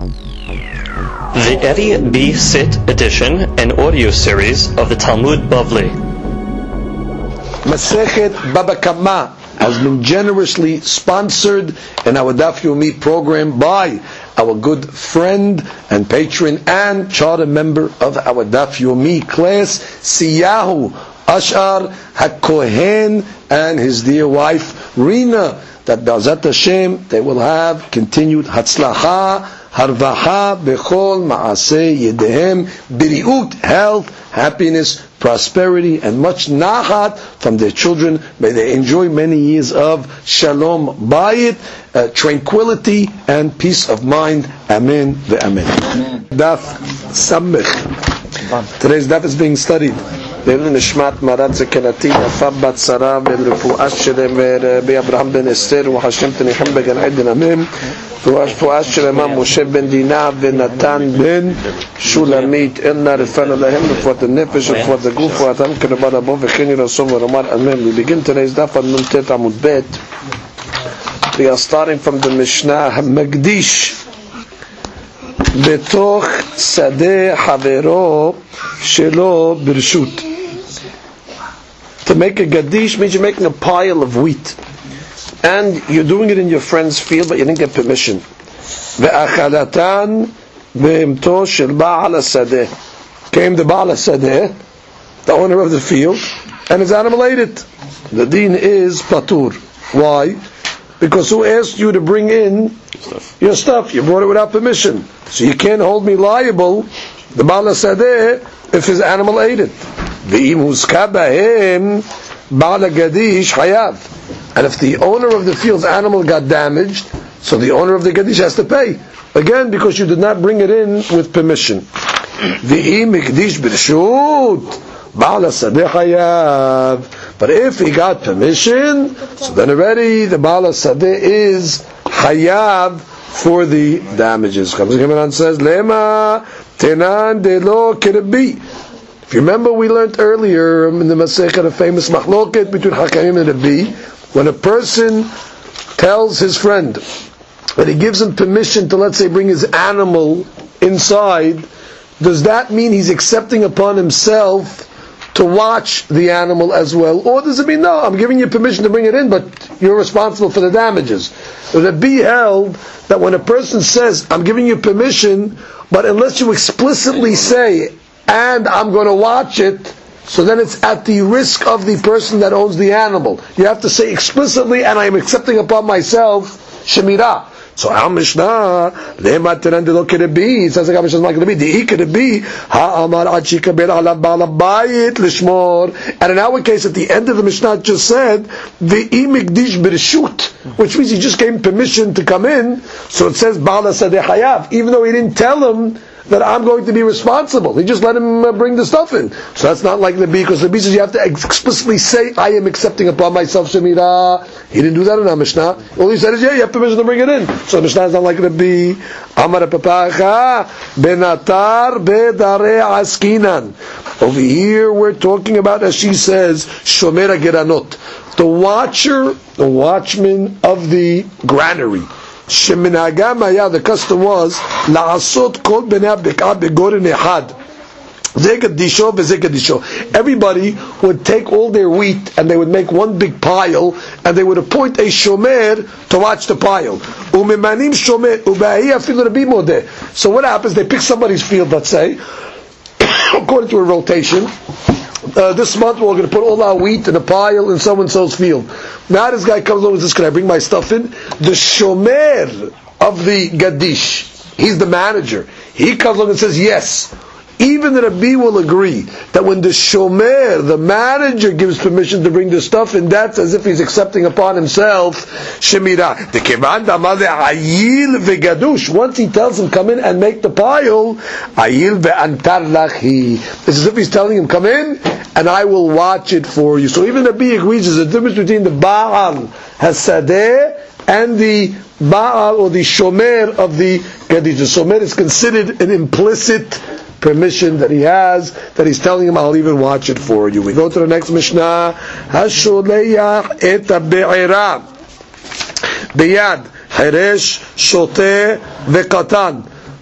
The Eddie B. Sit edition and audio series of the Talmud Bavli. Masechet Baba Kama has been generously sponsored in our Daf Yomi program by our good friend and patron and charter member of our Daf Yomi class, Siyahu Ashar HaKohen, and his dear wife Rina, that B'ezrat Hashem they will have continued Hatzlacha, Harvaha, Bechol, Ma'aseh, Yedehem, Biriut, health, happiness, prosperity, and much Nachat from their children. May they enjoy many years of Shalom Bayit, tranquility, and peace of mind. Amen ve'amen. Daf Samech. Today's daf is being studied. לעילוי נשמת מרת זקנתי יפה בת שרה ולרפואה של רבי אברהם בן אסתר וחשם תניחם בגן עדן אמן ורפואה של אמם משה בן דינה ונתן בן שולמית אל נא רפאנו להם רפואת הנפש ורפואת הגוף ורפואתם כרבה רבו וכן ירסום ונאמר אמן. We begin today's daf on נ"ט עמוד ב'. We are starting from the Mishnah המקדיש בתוך שדה חברו שלו ברשות. To make a gadish means you're making a pile of wheat, and you're doing it in your friend's field, but you didn't get permission. Ve'achalatan be'imto shel ba'al hasadeh. Came the ba'al hasadeh, the owner of the field, and his animal ate it. The deen is patur. Why? Because who asked you to bring in your stuff? You brought it without permission, so you can't hold me liable, the ba'al hasadeh, if his animal ate it. Ve'im huska b'hem ba'al gadish hayav. And if the owner of the field's animal got damaged, so the owner of the gadish has to pay. Again, because you did not bring it in with permission. Ve'im mikdish b'rshut ba'al hasadeh hayav. But if he got permission, so then already the ba'al hasadeh is hayav for the damages. Chaim says, Lema tenan de lo kirbi. If you remember, we learned earlier in the Masechet a famous machloket between Hakamim and Rabbi. When a person tells his friend that he gives him permission to, let's say, bring his animal inside, does that mean he's accepting upon himself to watch the animal as well? Or does it mean, no, I'm giving you permission to bring it in, but you're responsible for the damages? Rabbi held that when a person says, I'm giving you permission, but unless you explicitly say, and I'm going to watch it, so then it's at the risk of the person that owns the animal. You have to say explicitly, and I am accepting upon myself shemirah. So our Mishnah, lema tenan de lo kerebi, it sounds like our Mishnah is not going to be, the kerebi, ha'amar ad shikaber alav ba'al habayit lishmor. And in our case, at the end of the Mishnah just said, ve'i mikdish b'reshut, which means he just gave him permission to come in, so it says ba'al hasadeh hayav, even though he didn't tell him that I'm going to be responsible. He just let him bring the stuff in. So that's not like the B, because the B says you have to explicitly say, I am accepting upon myself shemirah. He didn't do that in our Mishnah. All he said is, yeah, you have permission to bring it in. So the Mishnah is not like the B. Amar papacha benatar bedare askinan. Over here we're talking about, as she says, shomer geranot, the watchman of the granary. The custom was la'asot kol bnei habekah begoren ehad. Everybody would take all their wheat and they would make one big pile, and they would appoint a shomer to watch the pile. So what happens? They pick somebody's field, let's say, according to a rotation. This month we're going to put all our wheat in a pile in so-and-so's field. Now this guy comes over and says, can I bring my stuff in? The shomer of the gadish, he's the manager, he comes along and says, yes. Even the Rabbi will agree that when the shomer, the manager, gives permission to bring the stuff in, that's as if he's accepting upon himself shemirah. The kevan damale ayil vegadush. Once he tells him come in and make the pile, ayil ve'antar lachi. It's as if he's telling him come in and I will watch it for you. So even the Rabbi agrees there's a difference between the ba'al hasadeh and the ba'al or the shomer of the gadish. The shomer is considered an implicit permission that he has, that he's telling him, I'll even watch it for you. We go to the next Mishnah. Hasholeach et be'era biyad Heresh, Shoteh, Vekatan.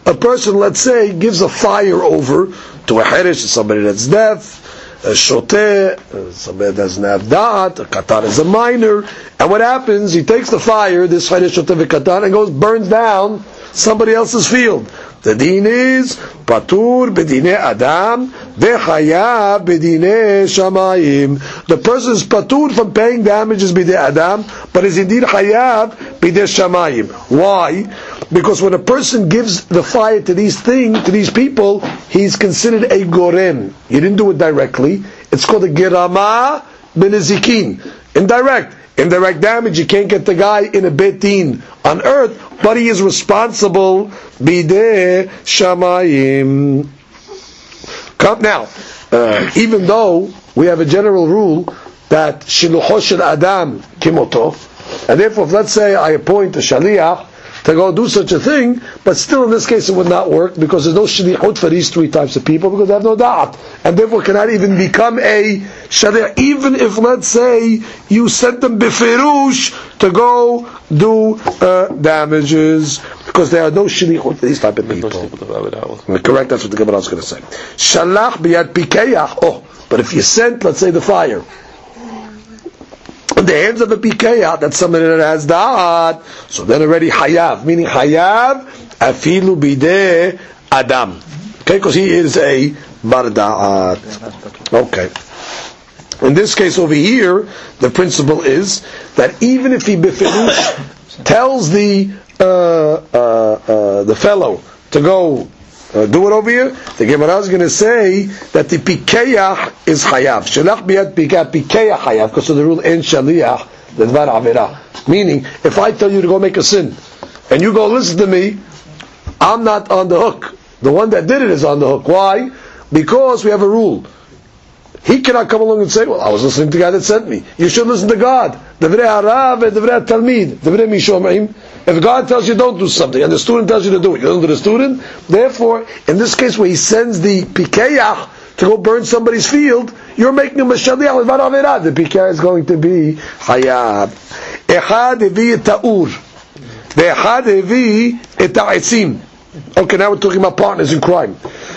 a person, let's say, gives a fire over to a Hirish, somebody that's deaf, a Shoteh, somebody that doesn't have Da'at, a Katan is a minor, and what happens, he takes the fire, this Hirish, Shoteh, Katan, and burns down somebody else's field. The deen is patur bedine adam vechayav bedine shamayim. The person is patur from paying damages bidei adam, but is indeed chayav bidei shamayim. Why? Because when a person gives the fire to these people, he's considered a gorem. You didn't do it directly. It's called a girama b'nezikin. Indirect damage. You can't get the guy in a bet din on earth, but he is responsible bidei shamayim. Now, even though we have a general rule that shilucho shel adam kimoto, and therefore, if let's say I appoint a shaliach to go do such a thing, but still in this case it would not work because there's no shlichut for these three types of people because they have no da'at, and therefore cannot even become a shaliach, even if let's say you sent them bifirush to go do damages, because there are no shlichut for these type of people. Correct, that's what the Gemara is going to say. Shalach biyad pikeyach. But if you sent, let's say, the fire in the hands of a pikeya, that's somebody that has da'at, so then already hayav, meaning hayav afilu bidei adam. Okay, because he is a bar da'at. Okay. In this case over here, the principle is that even if he befirush tells the fellow to go do it over here, the Gemara is going to say that the pikeyach is chayav. Shalach biyad pikeyach chayav, because of the rule in shaliach the dvar avera. Meaning, if I tell you to go make a sin, and you go listen to me, I'm not on the hook. The one that did it is on the hook. Why? Because we have a rule. He cannot come along and say, well, I was listening to the guy that sent me. You should listen to God. Devrei harav and devrei talmid. Devrei mishomrim. If God tells you don't do something, and the student tells you to do it, you don't do the student. Therefore, in this case where he sends the pikeyach to go burn somebody's field, you're making him a shaliach with varaverah. The pikeyach is going to be hayab. Echad evi et ta'ur. Ve'echad evi et ta'etzim. Okay, now we're talking about partners in crime.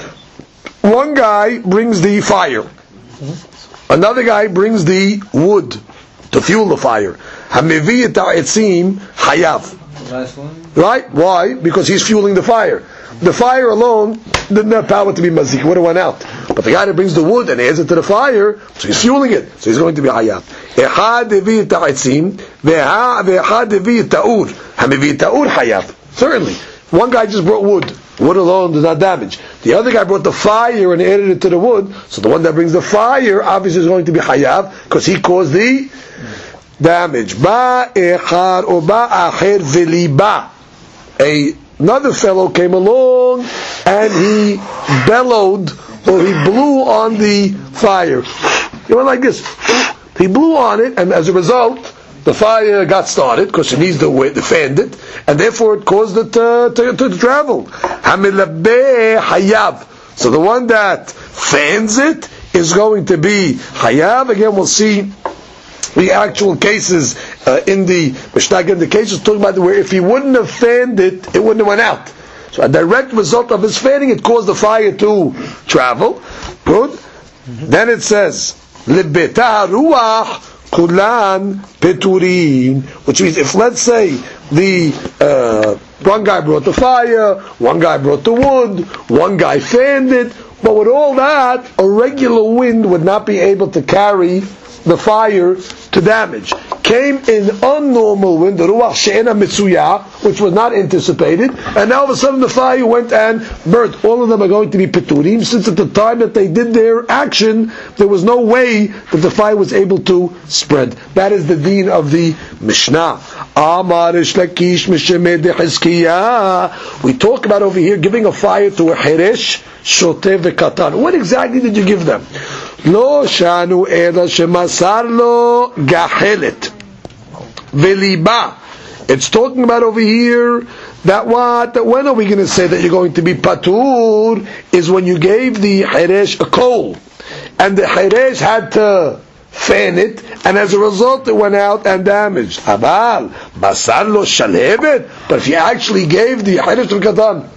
One guy brings the fire. Another guy brings the wood to fuel the fire. Hamevi et ta'etzim hayav. Right? Why? Because he's fueling the fire. The fire alone didn't have power to be mazik. It would have went out. But the guy that brings the wood and adds it to the fire, so he's fueling it. So he's going to be hayav. Echad evi ta'etzim ve'echad evi ta'ur. Hamevi ta'ur hayav. Certainly. One guy just brought wood. Wood alone does not damage. The other guy brought the fire and added it to the wood. So the one that brings the fire obviously is going to be hayav because he caused the damage. Ba echad or ba acher veliba. Another fellow came along and he bellowed or he blew on the fire. He went like this. He blew on it, and as a result, the fire got started because it needs to fan it, and therefore it caused it to travel. Hamilabeh hayav. So the one that fans it is going to be hayav. Again, we'll see the actual cases in the Mishnah. Again, the cases talking about where if he wouldn't have fanned it, it wouldn't have went out. So a direct result of his fanning, it caused the fire to travel. Good. Then it says, Libetah ruach kulan peturin, which means if let's say the one guy brought the fire, one guy brought the wood, one guy fanned it, but with all that, a regular wind would not be able to carry the fire to damage. Came in unnormal wind, the ruach she'ena mitzuya, which was not anticipated, and now all of a sudden the fire went and burnt. All of them are going to be peturim, since at the time that they did their action, there was no way that the fire was able to spread. That is the deen of the Mishnah. Amar Lakish Mishemed Hizkiyah. We talk about over here giving a fire to a Hirish, Shoteh veKatan. What exactly did you give them? Lo shanu ela shemasar lo gahelet veliba. It's talking about over here that what? That when are we going to say that you're going to be patur? Is when you gave the Hirish a coal, and the Hirish had to fan it, and as a result it went out and damaged. Abal masar lo shalhevet. But if you actually gave the Hirish to Katan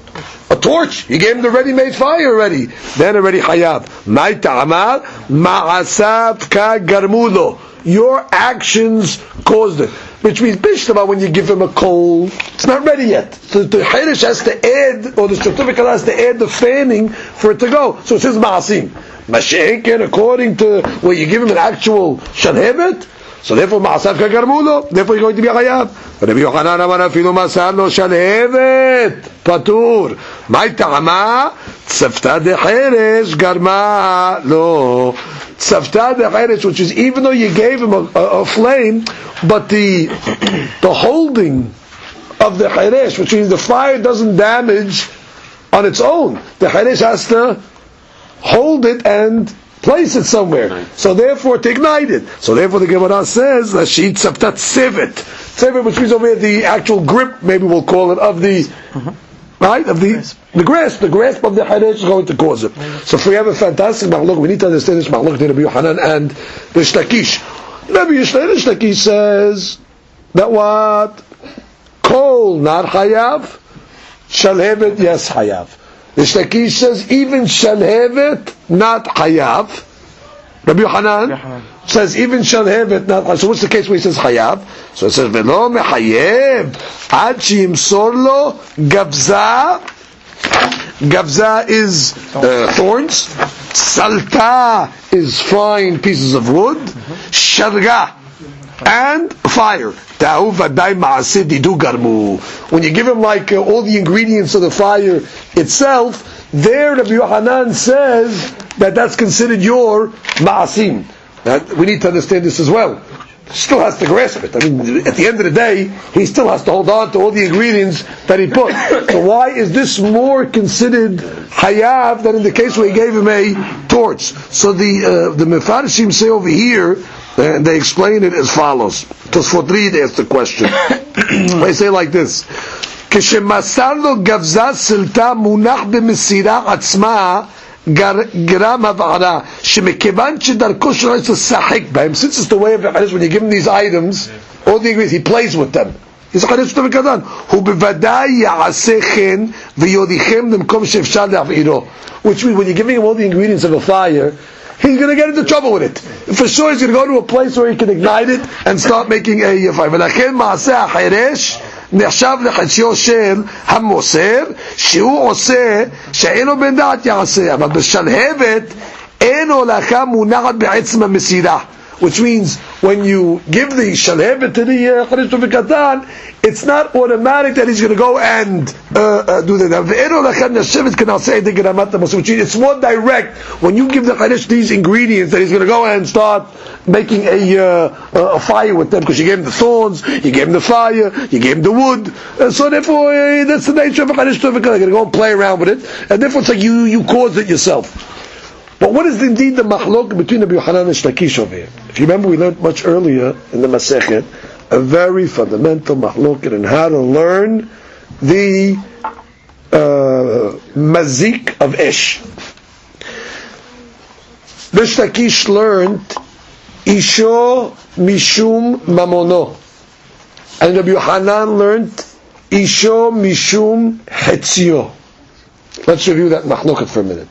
a torch. You gave him the ready-made fire already. Then already chayav. Mai ta'amar ma'asav ka garmulo. Your actions caused it. Which means bishtama, when you give him a coal, it's not ready yet. So the Hirish has to add, or the certificate has to add the fanning for it to go. So it says ma'asim. Mashenken, according to where you give him an actual shalhevet, so therefore ma'asav kagarmulo, therefore you're going to be chayav. Rabbi Yochanan amar afilu masar lo shalhevet patur. Mai ta'ama tzafta de Hirish garma lo. Tzafta de Hirish, which is even though you gave him a flame, but the holding of the Hirish, which means the fire doesn't damage on its own. The Hirish has to hold it and place it somewhere. So therefore to ignite it. So therefore the Gemara says, Lashit Tzafta Tsevet. Tsevet, which means over here the actual grip, maybe we'll call it, of the right? Of the grasp of the Hirish is going to cause it. So if we have a fantastic machlok, we need to understand this machlok between Rabbi Yochanan and Rish Lakish. Rabbi Rish Lakish says that what? Kol not hayav, shalhevet yes hayav. Rish Lakish says even shalhevet not hayav. Rabbi Yochanan says even shalhevet not hayav. So what's the case where he says hayav? So it says velo mechayev ad sheyimsor lo gavza. Gavza is thorns. Salta is fine pieces of wood. Sharga and fire. When you give him like all the ingredients of the fire itself, there Rabbi Yochanan says that that's considered your ma'asim. We need to understand this as well. Still has to grasp it. I mean, at the end of the day, he still has to hold on to all the ingredients that he put. So why is this more considered hayav than in the case where he gave him a torch? So the Mefarshim say over here, and they explain it as follows. Tosfot Reed asked the question. They say like this: כשמסר לו גבזה סלטה מונח במסירה עצמה גרם הבערה שמכיוון שדרכו שלו יש לשחק בהם, since it's the way of the Harish, when you give him these items, all the ingredients, he plays with them. He's a Harish טוב וקטן. הוא בוודאי יעשה כן ויוליכם למקום שאפשר להבעירו. Which means when you're giving him all the ingredients of a fire, he's going to get into trouble with it. For sure he's going to go to a place where he can ignite it and start making a fire. ולכן מעשה החרש נחשב לחציו של המוסר, שהוא עושה שאינו בן דעת יעשה, אבל בשלהבת אין הולכה מונחת בעצם המסירה. Which means when you give the shalhevet to the Harish Tov Katan, it's not automatic that he's going to go and do that. Which means it's more direct when you give the Harish these ingredients that he's going to go and start making a fire with them, because you gave him the thorns, you gave him the fire, you gave him the wood. So therefore, that's the nature of a Harish Tov Katan. You're going to go and play around with it, and therefore it's like you caused it yourself. But what is indeed the machlok between Rabbi Yochanan and Lakish over here? If you remember, we learned much earlier in the Masechet a very fundamental machlok in how to learn the mazik of Esh. Rish Lakish learned Isho Mishum Mamono, and Rabbi Yochanan learned Isho Mishum Hetzio. Let's review that machloket for a minute.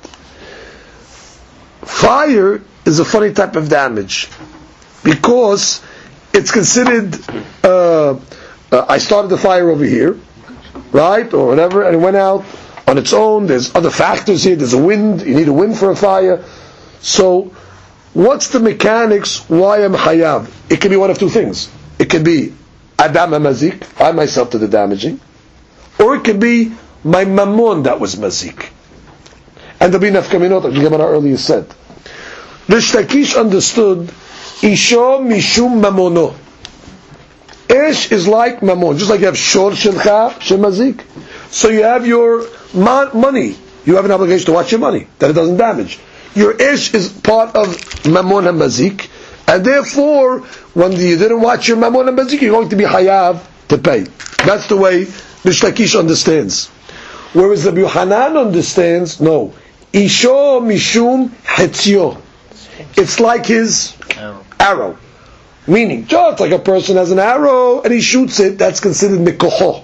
Fire is a funny type of damage because it's considered I started the fire over here, right, or whatever, and it went out on its own. There's other factors here. There's a wind. You need a wind for a fire. So what's the mechanics why I'm chayav? It can be one of two things. It can be Adam HaMazik, I myself did the damaging, or it can be my mammon that was mazik. And there'll be nafkaminot, as the Gemara earlier said. Rish Lakish understood Isho Mishum Mamono. Ish is like Mammon, just like you have Shor Shilcha Shemazik. So you have your money. You have an obligation to watch your money, that it doesn't damage. Your Ish is part of Mammon and Mazik, and therefore, when you didn't watch your Mammon and Mazik, you're going to be Hayav to pay. That's the way Rish Lakish understands. Whereas Rabbi Yochanan understands, no. Isho Mishum Hetzio. It's like his arrow. Meaning, just like a person has an arrow and he shoots it, that's considered mikoho.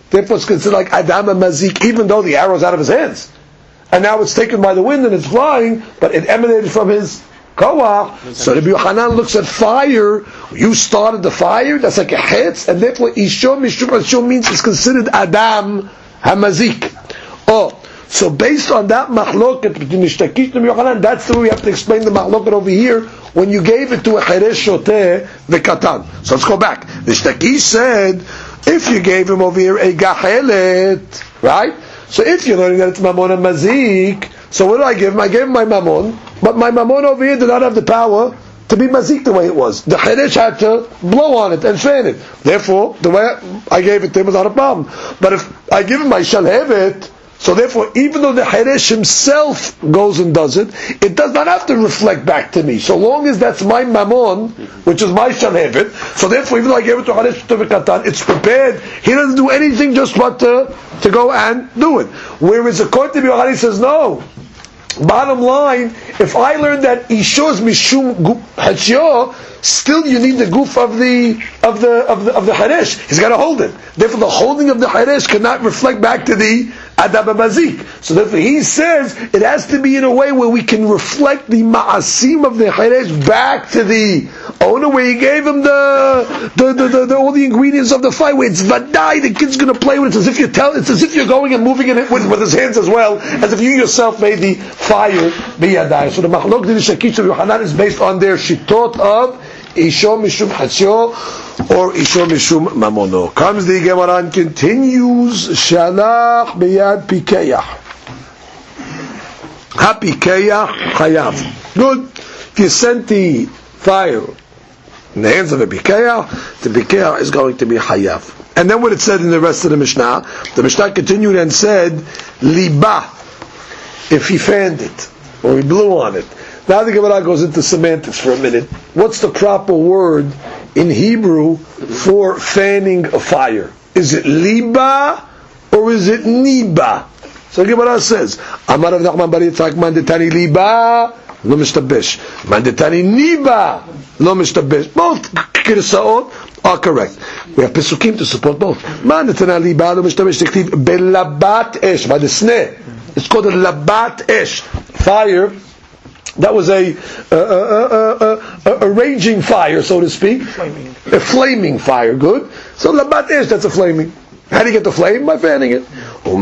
Therefore, it's considered like Adam Mazik, even though the arrow's out of his hands. And now it's taken by the wind and it's flying, but it emanated from his koach. So Rabbi Yochanan looks at fire. You started the fire, that's like a hetz, and therefore Ishom Mishum Hashom means it's considered Adam Hamazik. Oh, so based on that machloket between Ishtakish and Rabbi Yochanan, that's the way we have to explain the machloket over here when you gave it to a Cheresh Shoteh V'Katan. So let's go back. The Ishtakish said, if you gave him over here a Gahelet, right? So if you're learning that it's Mamon and Mazik, so what did I give him? I gave him my Mamon, but my Mamon over here did not have the power to be Mazik the way it was. The Cheresh had to blow on it and fan it. Therefore, the way I gave it to him was not a problem. But if I give him my Shalhevet, so therefore, even though the Cheresh himself goes and does it, it does not have to reflect back to me. So long as that's my Mamon, which is my Shalhevet, so therefore, even though I gave it to Cheresh Katan, it's prepared. He doesn't do anything just but to go and do it. Whereas according to Yochanan, he says, no. Bottom line, if I learned that Ishos Mishum Hachyo, still you need the goof of the Cheresh. He's got to hold it. Therefore, the holding of the Cheresh cannot reflect back to the Adab Mazik. So therefore, he says it has to be in a way where we can reflect the Ma'asim of the Cheresh back to the owner, where he gave him the all the ingredients of the fire. Where it's vadai, the kid's going to play with it. It's as if you're going and moving it with his hands as well, as if you yourself made the fire biyadai. So the Machlok Din Shakish of Yochanan is based on their shitot of Ishom Mishum Hatzio or Ishom Mishum Mamono. Comes the Gemara and continues, Shalach Biyad Pikeyah. Ha-Pikeyah Chayav. Good. If you sent the fire in the hands of a Pikeyah, the Pikeyah is going to be Chayav. And then what it said in the rest of the Mishnah continued and said, Liba, if he fanned it, or he blew on it. Now the Gemara goes into semantics for a minute. What's the proper word in Hebrew for fanning a fire? Is it liba or is it niba? So the Gemara says, Amar Rav Nachman bar Yitzchak mandetani liba lo mishtabesh, mandetani niba lo mishtabesh. Both kirsaot are correct. We have pesukim to support both. Mandetani liba lo mishtabesh tiktiv belabat esh, by the sneh. It's called a labat esh, fire. That was a raging fire, so to speak. A flaming fire, good. So labat esh, that's a flaming. How do you get the flame? By fanning it. When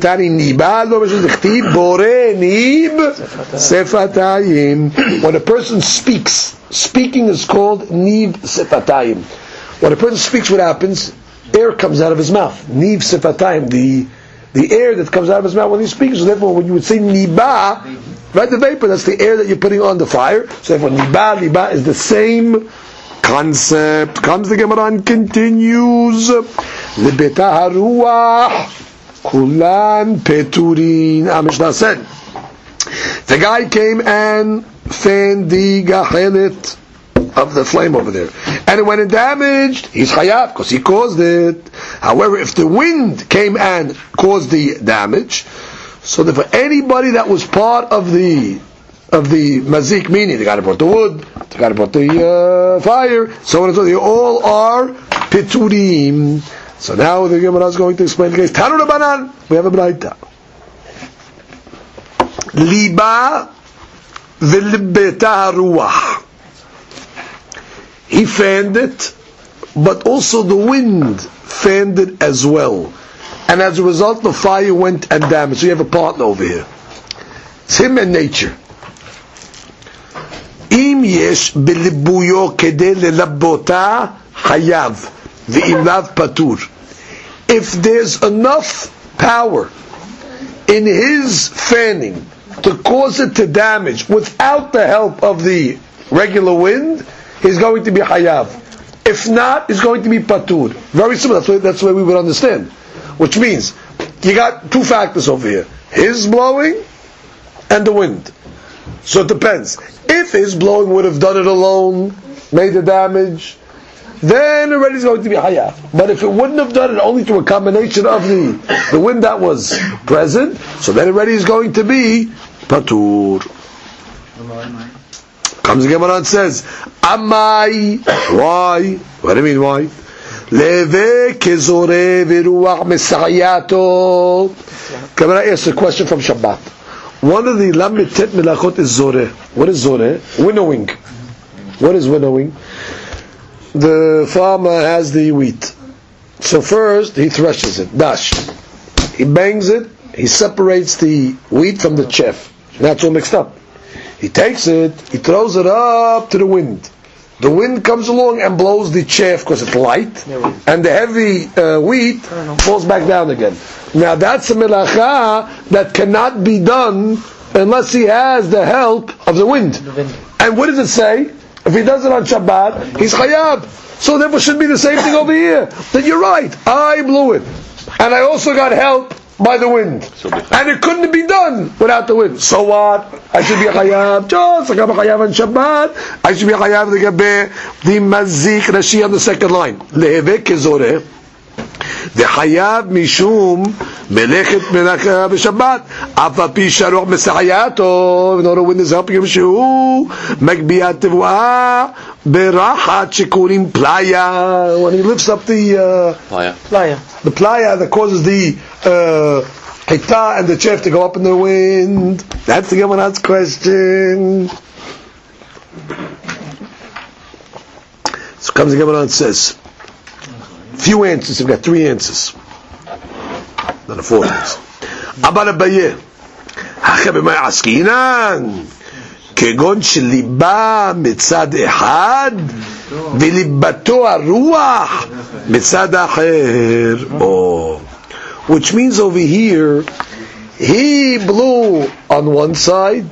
a person speaks, speaking is called niv sefatayim. When a person speaks, what happens? Air comes out of his mouth. Niv sefatayim, the air that comes out of his mouth when he speaks. So therefore, when you would say niba, right, the vapor, that's the air that you're putting on the fire. So therefore, liba is the same concept. Comes the Gemara and continues. Libeta haruach kulan peturin. Mishnah said, the guy came and fanned the gahelet of the flame over there, and when it damaged, he's chayav because he caused it. However, if the wind came and caused the damage, so that for anybody that was part of the mazik, meaning the guy that brought the wood, the guy that brought the fire, so on and so on, they all are piturim. So now the Gemara is going to explain the case. Tanu Rabbanan, we have a braita. Liba v'libeta haruach. He fanned it, but also the wind fanned it as well. And as a result, the fire went and damaged. So you have a partner over here. It's him and nature. Im yesh belibuyo kedei lelabota hayav v'im lav patur. If there's enough power in his fanning to cause it to damage without the help of the regular wind, he's going to be hayav. If not, he's going to be patur. Very simple. That's the way we would understand. Which means you got two factors over here: his blowing and the wind. So it depends. If his blowing would have done it alone, made the damage, then already he's going to be hayav. But if it wouldn't have done it, only through a combination of the wind that was present, so then already he's going to be patur. Comes the Gemara and says, Amai. Why? What do you mean why? Leve kezore v'ruach mesayato. Can I ask a question from Shabbat? One of the lamed tet melachot is zoreh. What is zoreh? Winnowing. What is winnowing? The farmer has the wheat. So first he threshes it, dash. He bangs it, he separates the wheat from the chaff. Now it's all mixed up. He takes it, he throws it up to the wind. The wind comes along and blows the chaff because it's light, and the heavy wheat falls back down again. Now that's a melacha that cannot be done unless he has the help of the wind. And what does it say? If he does it on Shabbat, he's chayav. So therefore should be the same thing over here. That you're right, I blew it. And I also got help by the wind. And it couldn't be done without the wind. So what? I should be a chayav. Just like I'm a chayav on Shabbat, I should be a chayav the mazik Rashi on the second line. Lehevek kezoreh. The chayav mishum melechet melacha b'Shabbat. Afapi sharuch mesayato. In order, wind is helping him. Shehu magbiat tevuah berachat shekurim playa. When he lifts up the playa, the playa that causes the hita and the chaff to go up in the wind. That's the Gemara's question. So comes the Gemara and says, few answers. We've got three answers. Not a fourth answer. Abba Abaye, Hacha b'may askinan, kegon sheliba mitzad ehad, v'libato haruach mitzad acher. Oh, which means over here, he blew on one side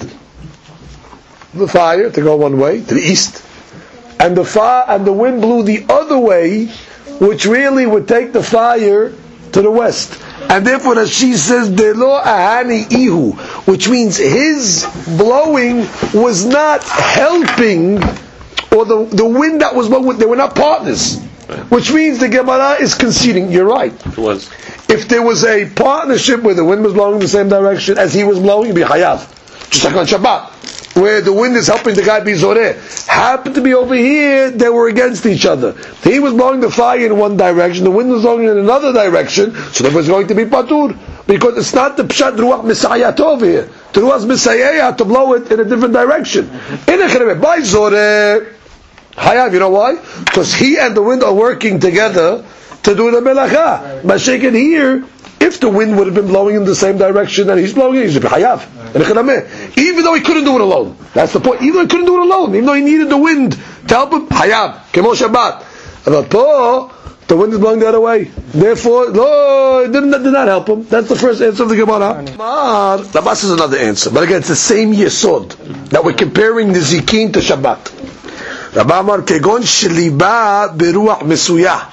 the fire to go one way to the east, and the wind blew the other way, which really would take the fire to the west. And therefore Rashi says Delo ahani ihu, which means his blowing was not helping, or the wind that was blowing, they were not partners. Which means the Gemara is conceding, you're right. It was. If there was a partnership where the wind was blowing in the same direction as he was blowing, it'd be hayav. Just like on Shabbat, where the wind is helping the guy be zoreh. Happened to be over here, they were against each other. He was blowing the fire in one direction, the wind was blowing in another direction, so there was going to be patur. Because it's not the pshat ruach misayat over here. The ruach misayat to blow it in a different direction. In a kharebe, by zoreh, hayav, you know why? Because he and the wind are working together to do the melacha. But shaken here, if the wind would have been blowing in the same direction that he's blowing, he should be hayav. Even though he couldn't do it alone. That's the point. Even though he couldn't do it alone, even though he needed the wind to help him, hayav. Kemo Shabbat. But the wind is blowing the other way. Therefore, no, it did not help him. That's the first answer of the Gemara. The Bas is another answer. But again, it's the same yesod that we're comparing the Zikin to Shabbat. Rabbi Amar kegon sheliba beruach mesuyah.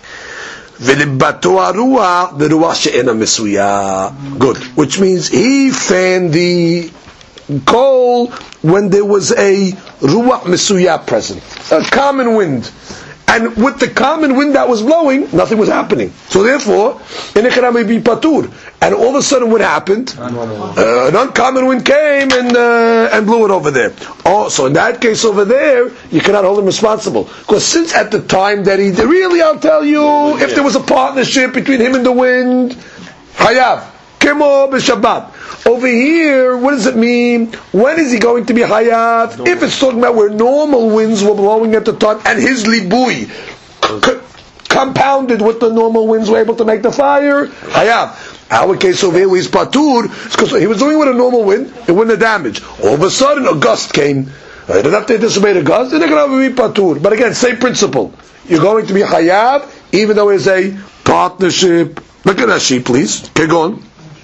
V'libato haruach beruach she'ena mesuyah. Good. Which means he fanned the coal when there was a ruach mesuyah present, a common wind. And with the common wind that was blowing, nothing was happening. So therefore, in Ikhram may be patur. And all of a sudden what happened? An uncommon wind came and blew it over there. Oh, so in that case over there, you cannot hold him responsible. Because since at the time that he did, really I'll tell you, if there was a partnership between him and the wind, hayav, kemo b'Shabbat. Over here, what does it mean? When is he going to be hayav? If it's talking about where normal winds were blowing at the time, and his libui compounded with the normal winds were able to make the fire, hayav. Our case over here is patur, because he was doing it with a normal wind, it wouldn't have damaged. All of a sudden, a gust came. They didn't have to anticipate a gust, they're going to be patur. But again, same principle. You're going to be hayav, even though it's a partnership. Look at Rashi, please. Okay, go on.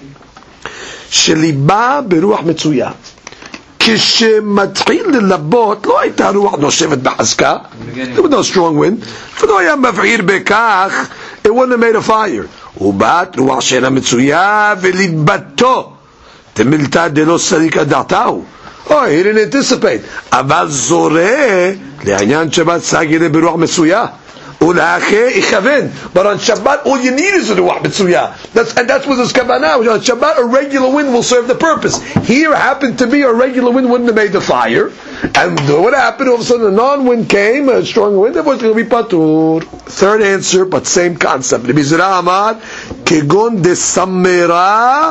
שליבה ברוח מצויה. כשמתחיל ללבות, לא הייתה רוח נושבת בחזקה, there was no strong wind, ולא היה מבעיר בכך, it wouldn't have made a fire. ובאת רוח שאינה מצויה, וליבתו, תמלתה דלא סריקה דעתהו. Oh, he didn't anticipate. אבל זורע, לעניין שבת סגי ברוח מצויה. Ulache ichaven. But on Shabbat, all you need is a ruach mitzuya. That's what this kavanah. On Shabbat, a regular wind will serve the purpose. Here happened to be a regular wind wouldn't have made the fire. And what happened? All of a sudden, a non-wind came, a strong wind. It was going to be patur. Third answer, but same concept. Rabbi Zera Amar, kegon de samera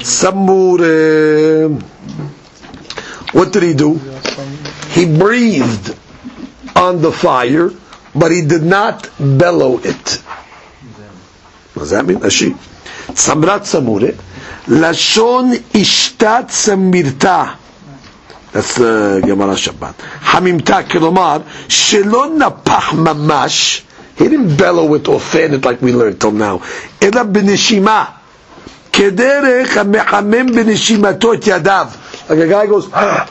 samure. What did he do? He breathed on the fire, but he did not bellow it. What does that mean? Ashi. Samrat samure. Lashon ishtat samirta. That's the Gemara Shabbat. Hamimta kelomar shelo napach mamash. He didn't bellow it or fan it like we learned till now. Ela b'neshima. Kederech hamechamem b'neshimato et yadav. Like a guy goes,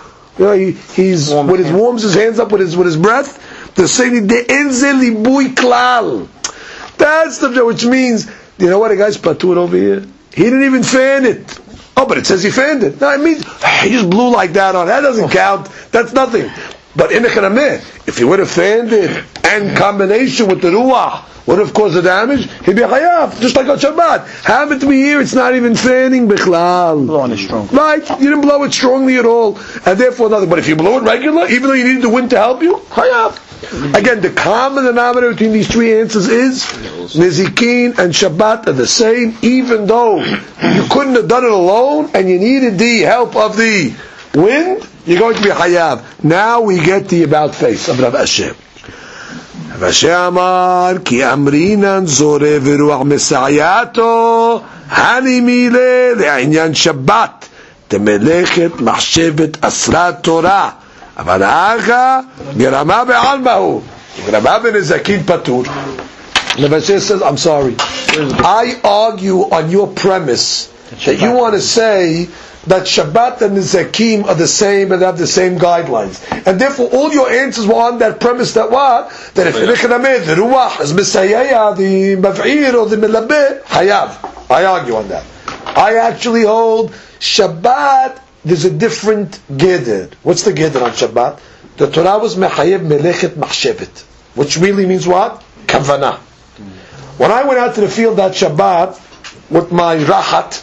he's when he warms his hands up with his breath. The saying de enze libui klal. That's the which means, you know what, a guy's patur over here. He didn't even fan it. Oh, but it says he fanned it. No, it means he just blew like that on. That doesn't count. That's nothing. But in the Kharameh, if he would have fanned it and combination with the ruach would have caused the damage, he'd be chayav, just like on Shabbat. Happen to be here, it's not even fanning bichlal. Blowing it strong. Right, you didn't blow it strongly at all, and therefore nothing. But if you blow it regular, even though you needed the wind to help you, chayav. Again, the common denominator between these three answers is Nizikin and Shabbat are the same, even though you couldn't have done it alone and you needed the help of the wind, you're going to be hayav. Now we get the about face of Rav Ashi. Rav Ashi Amar, Ki amrinan zore v'ruach mesayato, hani mile le'inyan Shabbat, temelechet machshevet asrat Torah. אבל האחה גרמה בעלמהו גרמה בנזקין פטור. Rav Ashi says, I'm sorry, I argue on your premise that you want to say that Shabbat and Nizakim are the same and have the same guidelines, and therefore all your answers were on that premise that what? That if the ruach is misayaya, the maf'ir or the milabeh, hayav. I argue on that. I actually hold Shabbat, there's a different geder. What's the geder on Shabbat? The Torah was mechayev melechet machshevet, which really means what? Kavanah. When I went out to the field that Shabbat with my rahat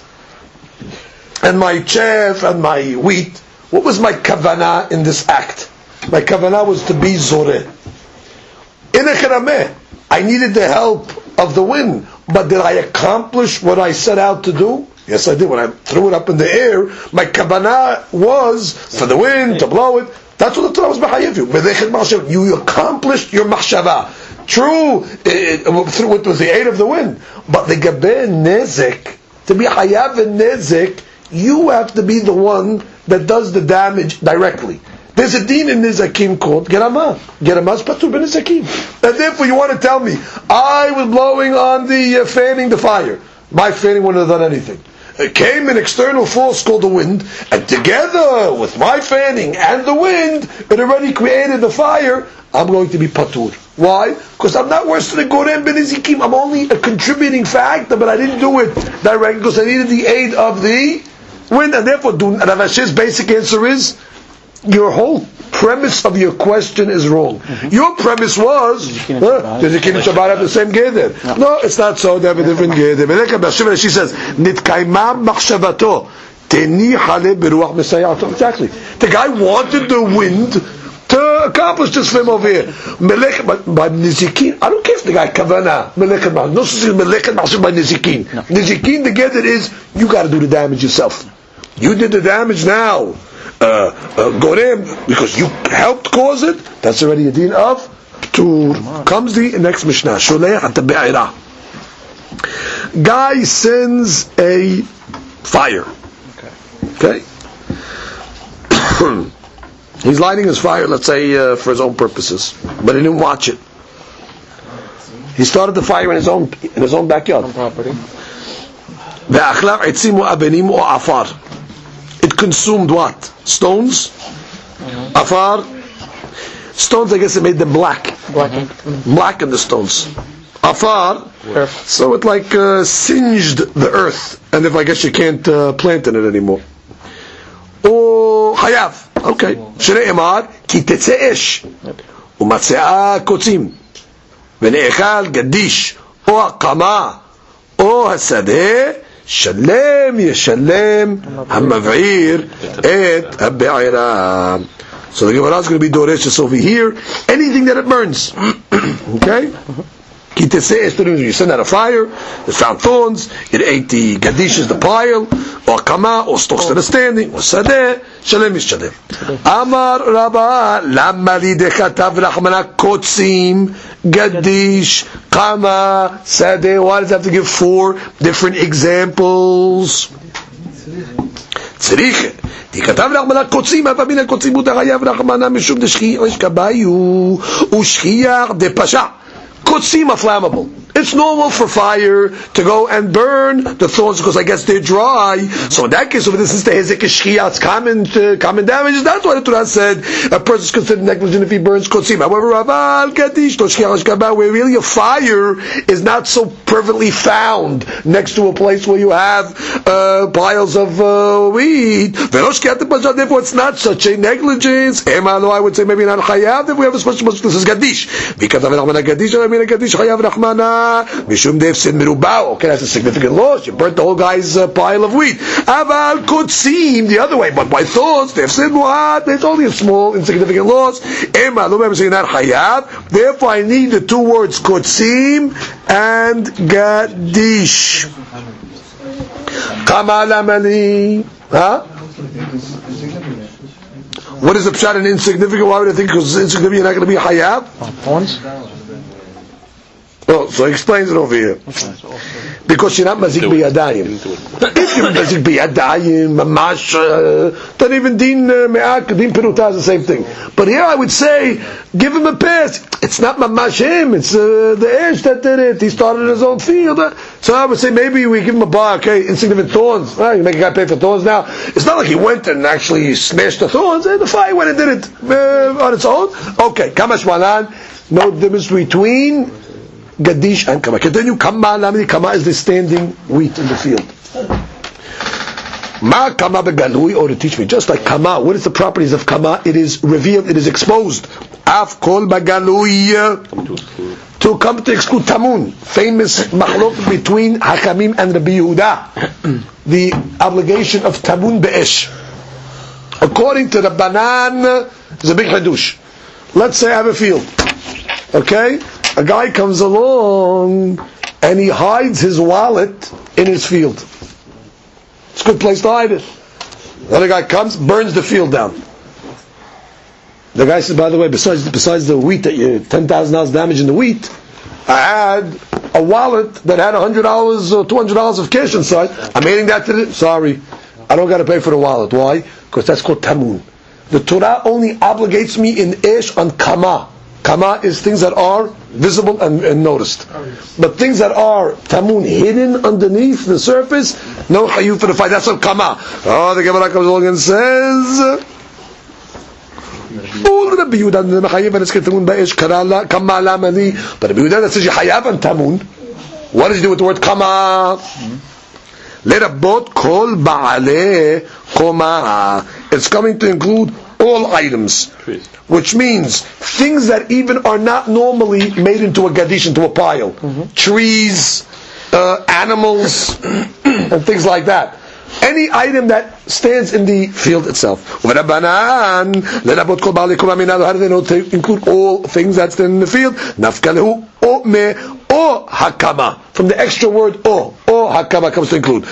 and my chev and my wheat, what was my kavanah in this act? My kavanah was to be zoreh. In a Kharameh, I needed the help of the wind, but did I accomplish what I set out to do? Yes, I did. When I threw it up in the air, my kavanah was for the wind to blow it. That's what the Torah was mechayev you. You accomplished your machshava. True, it was the aid of the wind, but the gabeh nezek, to be hayav and nezek, you have to be the one that does the damage directly. There's a deen in Nizakim called Gerama. Gerama is patur ben Nizakim. And therefore you want to tell me, I was blowing on the fanning the fire. My fanning wouldn't have done anything. It came an external force called the wind, and together with my fanning and the wind, it already created the fire. I'm going to be patur. Why? Because I'm not worse than a Gorem ben Nizikim. I'm only a contributing factor, but I didn't do it directly because I needed the aid of the wind. And therefore, Rav Ashi's basic answer is, your whole premise of your question is wrong. Your premise was, Nizikim and Shabbat have the same geder. No, it's not so. They have a different geder. She says, Nitkaima machshavato teni hale beruach mesayato. Exactly. The guy wanted the wind to accomplish this film over here. But by Nizikin, I don't care if the guy kavana melechet machshav. No such thing melechet machshav by Nizikin. Nizikin, the geder is, you got to do the damage yourself. You did the damage now. Gorem, because you helped cause it, that's already a deen of Ptur. Comes the next Mishnah. Sholeach at the Be'ira. Guy sends a fire. Okay? He's lighting his fire, let's say, for his own purposes. But he didn't watch it. He started the fire in his own backyard. Property. It consumed what? Stones? Afar? Stones, I guess it made them black. Blackened the stones. Afar? Earth. So it like singed the earth. And if I guess you can't plant in it anymore. Oh, hayav. Okay. Shnei emar, ki tetzeh esh. Umatzea kotzim. ונאכל גדיש, או הקמה, או השדה, שלם ישלם המבעיר את הבעירה. So the Gemara is going to be doreshes over here. Anything that it burns. Okay? You send out a fire, you found thorns, it ate the gadishes, the pile, or kama, or stalks that are standing, or sadeh, shalem is shalem. Amar Rabba, lama li dechatav rachmana kotzim, gadish, kama, sadeh. Why does it have to give 4 different examples? צריך, כתב רחמנה קוצים, אף מן הקוצים הוא דחייב רחמנה משום דשכיח כבאיו ושכיח דפשע. Kotzim are flammable. It's normal for fire to go and burn the thorns because I guess they're dry. So in that case, over this is the hezek shchiyah, it's common damage. That's why the Torah said a person is considered negligent if he burns kotzim. However, Raval Kadish to shchiyah shkabah, where really a fire is not so perfectly found next to a place where you have piles of wheat. Therefore, it's not such a negligence. I would say maybe not chayav if we have a special. This is gadish because of gadish. I mean a gadish chayav rachmana. Mishum defsid merubah. Okay, that's a significant loss. You burnt the whole guy's pile of wheat. Aval could seem the other way, but by thoughts, defsid what? It's only a small, insignificant loss. Ema, no member saying that chayav. Therefore, I need the 2 words kotzim and gadish. Kama lamali. Huh? What is the pshat and insignificant? Why would I think because it's insignificant you're not going to be hayav? Horns? Oh, so he explains it over here. Because you're not mazik biyadayim. If you're mazik biyadayim, mamash, then even din me'ak, din peruta is the same thing. But here I would say, give him a pass. It's not mamash him, it's the Esh that did it. He started in his own field. So I would say maybe we give him a bar, okay, insignificant thorns. You make a guy pay for thorns now. It's not like he went and actually smashed the thorns. The fire went and did it on its own. Okay, kamash malan, no difference between Gadish and Kama. Continue. Kama lamini. Kama is the standing wheat in the field. Ma Kama begalui, or to teach me, just like Kama, what is the properties of Kama? It is revealed, it is exposed. Af kol begalui, to come to exclude Tamun. Famous machlok between Hakamim and Rabbi Yehuda. The obligation of Tamun be'esh. According to the Banan, it's a big hadush. Let's say I have a field. Okay? A guy comes along and he hides his wallet in his field. It's a good place to hide it. Another guy comes, burns the field down. The guy says, by the way, besides the wheat that you $10,000 damage in the wheat, I had a wallet that had $100 or $200 of cash inside. I'm adding that to it. Sorry, I don't got to pay for the wallet. Why? Because that's called tamun. The Torah only obligates me in Esh on Kama. Kama is things that are visible and noticed. But things that are tamun, hidden underneath the surface, no chayuv for the fight. That's on Kama. Oh, the Gemara comes along and says, all Rabbi Yehuda mechayev and it's tamun ba'esh karala Kama lamani. But Rabbi Yehuda that says you hayav and tamun. What does he do with the word Kama? Lerabot kol ba'aleh koma. It's coming to include all items, which means things that even are not normally made into a gadish, into a pile. Trees, animals, and things like that. Any item that stands in the field itself. How do they know to include all things that stand in the field? Nafkalehu o me o hakama. From the extra word o hakama comes to include.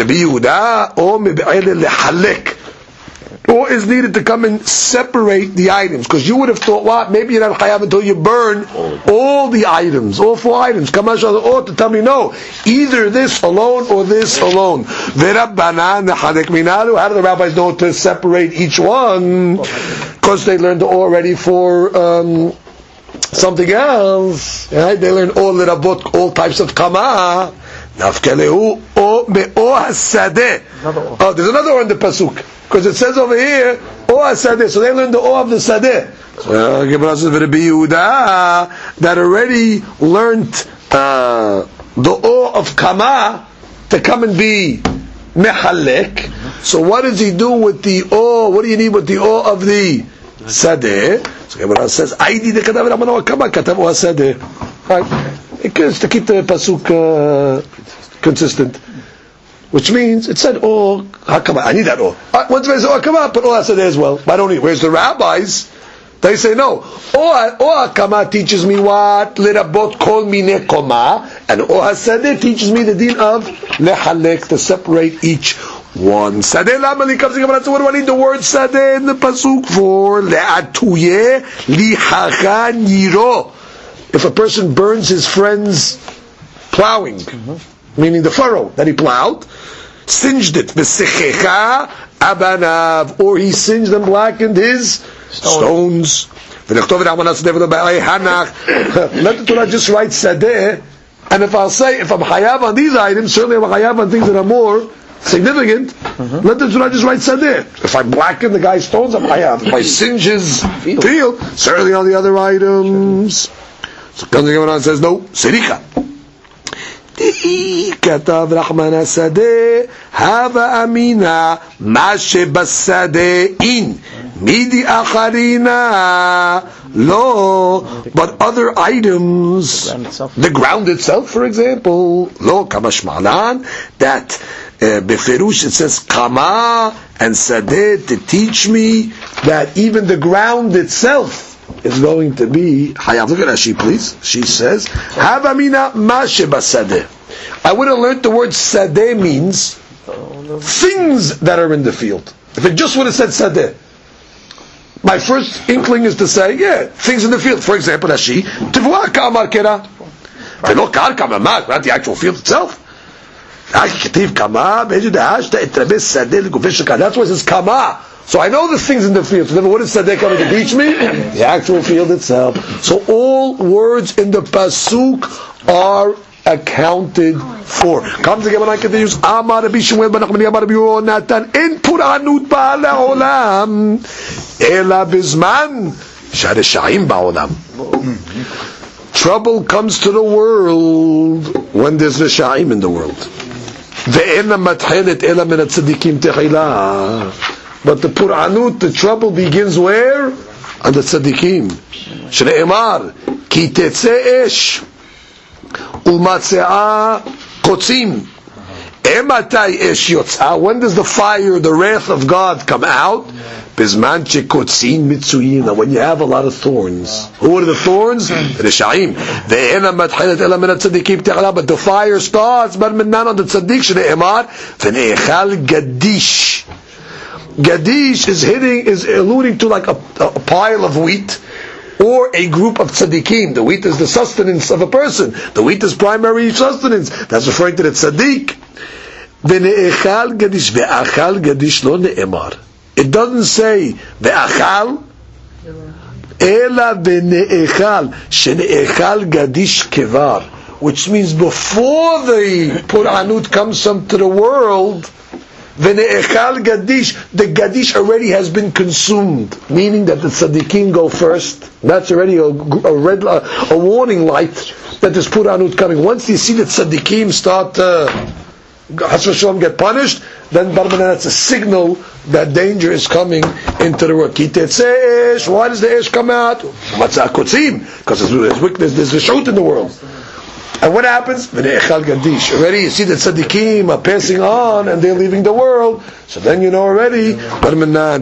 Or is needed to come and separate the items, because you would have thought, what? Maybe you're not chayav until you burn all the items, all 4 items. Or to tell me no, either this alone or this alone. How do the rabbis know to separate each one? Because they learned already for something else. Right? They learned all types of kama. Nafkalehu o me'o hasadeh. Oh, there's another one in the pasuk, because it says over here o hasadeh. So they learned the o of the sadeh. So Gemara says Rabbi Yehuda that already learned the o of kama to come and be mehalek. So what does he do with the o? What do you need with the o of the sadeh? So Gemara says, "Aidi de katav ramana kama katav o hasadeh." Right? It's to keep the pasuk consistent. Which means it said or hakama. I need that or. Once it says or hakama, put or hasadeh as well. I don't need. Whereas the rabbis, they say no. Or hakama teaches me what? Lirabot kol mine koma, and or hasadeh teaches me the din of lehalek, to separate each one. Sadeh lamali comes to what do I need the word sadeh in the pasuk for? Le'atuye lihacha niro. If a person burns his friend's plowing, meaning the furrow that he plowed, singed it, v'sechecha abanav, or he singed and blackened his stones. Let the Torah just write sadeh, and if I'll say, if I'm hayav on these items, certainly I'm hayav on things that are more significant, let the Torah just write sadeh. If I blacken the guy's stones, I'm hayav. If I singe his field, certainly on the other items. So comes the Gemara and says, no, serika. כתב רחמן השדה הווה אמינה מה שבשדה אין מידי אחרינה לא, but other items, the ground itself, for example, לא כמה שמעלן, that בפירוש it says kama and sadeh to teach me that even the ground itself is going to be hayav. Look at Rashi, please. She says, "Hava mina ma shebasadeh." I would have learned the word sadeh means things that are in the field. If it just would have said sadeh, my first inkling is to say, yeah, things in the field. For example, Rashi, "Tivua ka'amar kera," velo karka mamak, not the actual field itself. That's why it says kama. So I know the things in the field. So what is sadeh coming to teach me? The actual field itself. So all words in the pasuk are accounted for. Comes again when I continues. Amar Rabbi Shmuel ben Nachmani Amar Rabbi Yonatan en puranut ba'al ha'olam ela bizman she'reshaim ba'olam. Trouble comes to the world when there's reshaim in the world. Ve'ena matchelet ela min hatzadikim techila. But the Puranut, the trouble begins where? On the tzaddikim. Shne'emar, ki tetzeh esh, u'matze'ah kotzim. Ematai esh yotzah. When does the fire, the wrath of God come out? Bizman shekotzin mitzuyin. When you have a lot of thorns. Who are the thorns? The Reshaim. Ve'ena matchelet ela min hatzadikim techila. But the fire starts, but minnan on the tzaddik. Shne'emar, v'ne'echal gadish. Gadish is alluding to like a pile of wheat or a group of tzaddikim. The wheat is the sustenance of a person. The wheat is primary sustenance. That's referring to the tzaddik. Ve'ne'echal gadish. Ve'achal gadish lo ne'emar. It doesn't say ve'achal, ela ve'ne'echal. She'ne'echal gadish kevar. Which means before the Puranut comes to the world, V'ne'echal gadish, the gadish already has been consumed, meaning that the tzaddikim go first. That's already a warning light that there's Puranut coming. Once you see the tzaddikim start Has Hashem get punished, then that's a signal that danger is coming into the world. Why does the Esh come out? Because there's reshut in the world. And what happens? Already you see that tzaddikim are passing on and they're leaving the world. So then you know already. What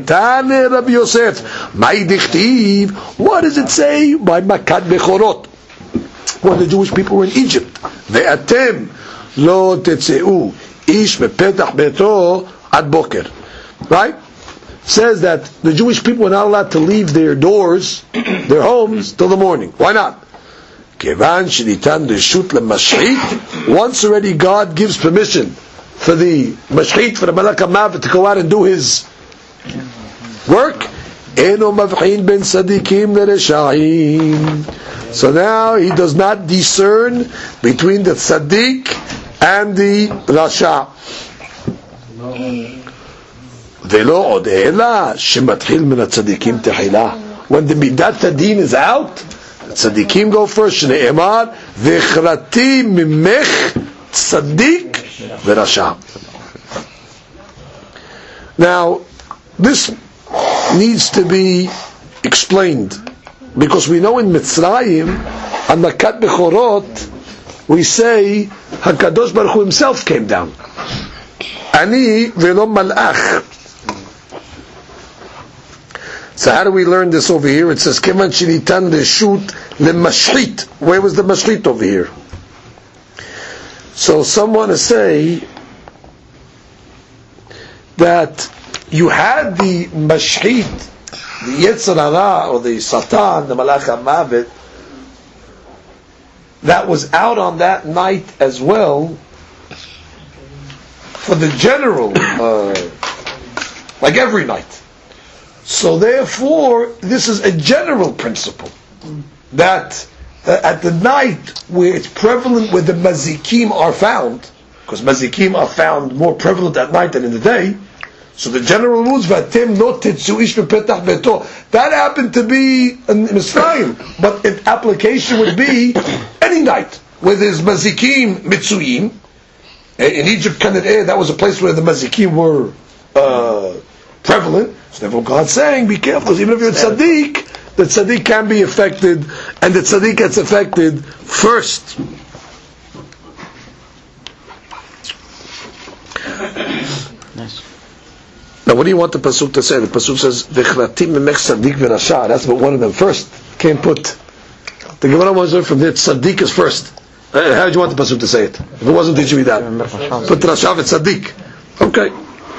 does it say by Makat Bechorot? When the Jewish people were in Egypt. Ve'atem lo tetzeu ish bepetach beto ad boker. Right? Says that the Jewish people were not allowed to leave their doors, their homes, till the morning. Why not? Once already God gives permission for the mashchit, for the malak hamavet to go out and do his work. So now he does not discern between the tzaddik and the rasha. When the midat hadin is out, the tzaddikim go first. Shne'emar v'chrati mimech tzaddik v'rasha. Now, this needs to be explained, because we know in Mitzrayim On Makat Bechorot, we say HaKadosh Baruch Hu himself came down. Ani velo malach. So how do we learn this over here? It says Kevan shinitan leshut lemashchit. Where was the mashchit over here? So some want to say that you had the mashchit, the Yetzer Hara, or the Satan, the Malach HaMavet, that was out on that night as well for the general, like every night. So therefore, this is a general principle that at the night where it's prevalent, where the mazikim are found, because mazikim are found more prevalent at night than in the day. So the general rules, "Vatem not tetzu ish bepetach beto," that happened to be in Mitzrayim, but its application would be any night where there's mazikim mitzuyim. In Egypt, Canaan, that was a place where the mazikim were prevalent. So therefore, God's saying, be careful, because even if you're a tzaddik, the tzaddik can be affected, and the tzaddik gets affected first. Nice. Now, what do you want the pasuk to say? The pasuk says, "V'chratim memech tzaddik v'rasha." That's but one of them first. Can't put the Gemara was from there. Tzaddik is first. How do you want the pasuk to say it? If it wasn't teaching me that, put rasha v'tzaddik. Okay.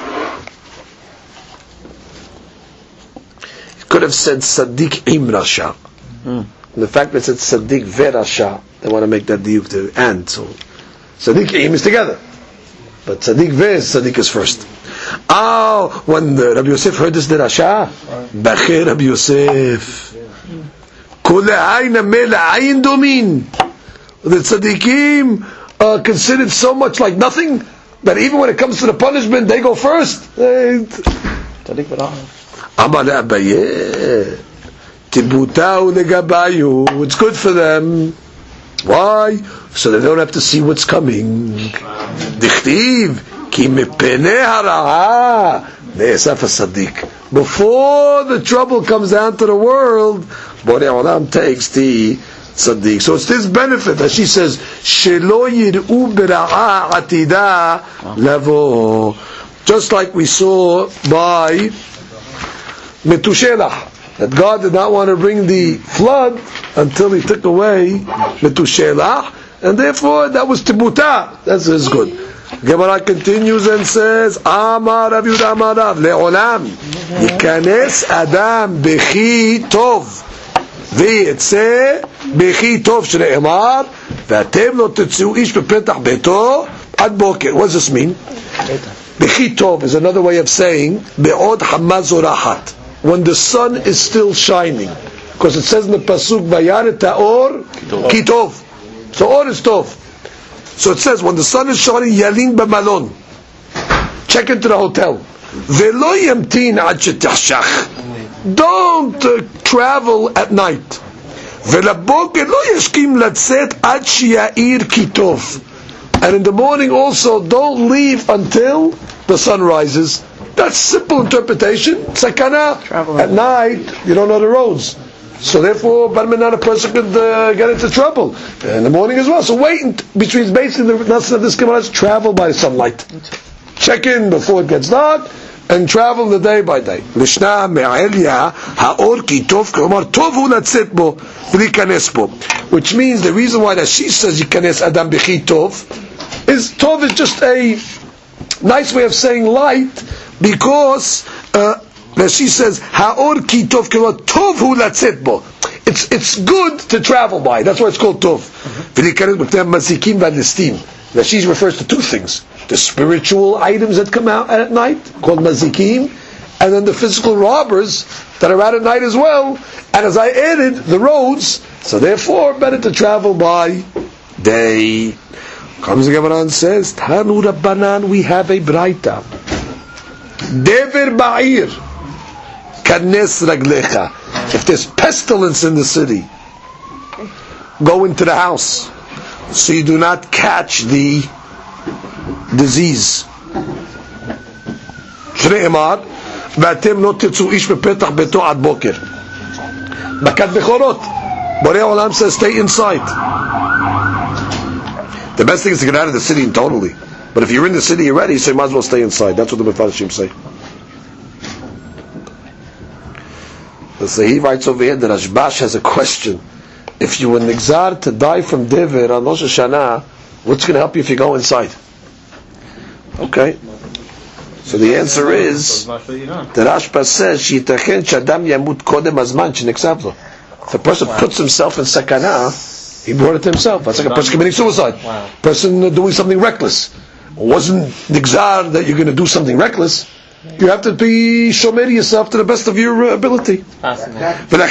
Could have said tzaddik im rasha. The fact that it said tzaddik v'rasha, they want to make that diuk to and. So tzaddik im is together, but tzaddik tzaddik is first. Oh, when Rabbi Yosef heard this, the rasha, b'cher Rabbi Yosef, kol ha'ayin amel ha'ayin domin. The tzaddikim are considered so much like nothing that even when it comes to the punishment, they go first. Tzaddik v'rasha. Amar Abaye, Tibutau legabayu. It's good for them. Why? So they don't have to see what's coming. Dichtiv ki mepene haraha ne'esaf hasadik. Before the trouble comes down to the world, Borei Olam takes the tzaddik. So it's this benefit that she says, Shelo yir'u b'ra'a atida lavo. Just like we saw by Metushelach, that God did not want to bring the flood until He took away Metushelach, and therefore that was Tibuta. That's good. Gemara continues and says, Amar Rav Yehuda Amar Rav le'olam yikanes Adam bechi tov v'yitzeh bechi tov shne'emar v'atem lo tetzu ish bepetach beto ad boker. What does this mean? Bechi tov is another way of saying be'od hamaz orachat, when the sun is still shining, because it says in the pasuk Vayar ta'or ki tov, so or is tov. So it says when the sun is shining, yalin b'malon, check into the hotel. Velo yamtin ad shetachshach, don't travel at night. Velaboker lo yashkim latzet ad shiyair ki tov, and in the morning also don't leave until the sun rises. That's simple interpretation. Sakana. At night, you don't know the roads. So therefore, Barminan, a person could get into trouble. In the morning as well. So wait between basically the Nasa of this Gemara is travel by sunlight. Check in before it gets dark, and travel the day by day. Lishna me'elya ha'or ki tov, k'omar tov hu latzet bo, v'likanes bo. Which means the reason why that she says yikanes Adam b'chi tov is tov is just a nice way of saying light, because she says ha'or ki tov tov hu latzet bo. It's good to travel by. That's why it's called tov. Mazikim v'listim. That she refers to two things: the spiritual items that come out at night, called mazikim, and then the physical robbers that are out at night as well. And as I added, the roads. So therefore, better to travel by day. Comes the Gemara and says, Tanu Rabbanan, we have a braita. Dever ba'ir, kanes raglecha. If there's pestilence in the city, go into the house, so you do not catch the disease. Shne'emar, v'atem lo tetzu ish bepetach beto ad boker. Makat bechorot. Borei Olam says stay inside. The best thing is to get out of the city totally. But if you're in the city already, so you might as well stay inside. That's what the Mefarshim say. So he writes over here that Rashbash has a question. If you were nigzar to die from Dever on Rosh Hashanah, what's going to help you if you go inside? Okay. So the answer is that Rashbash says Shitachen Shadam Yamut Kodem Azman Shenexavlo. If a person puts himself in sakana, he brought it to himself. That's like a person committing suicide. Person doing something reckless. It wasn't nigzar that you're going to do something reckless. You have to be shomer yourself to the best of your ability. But you have to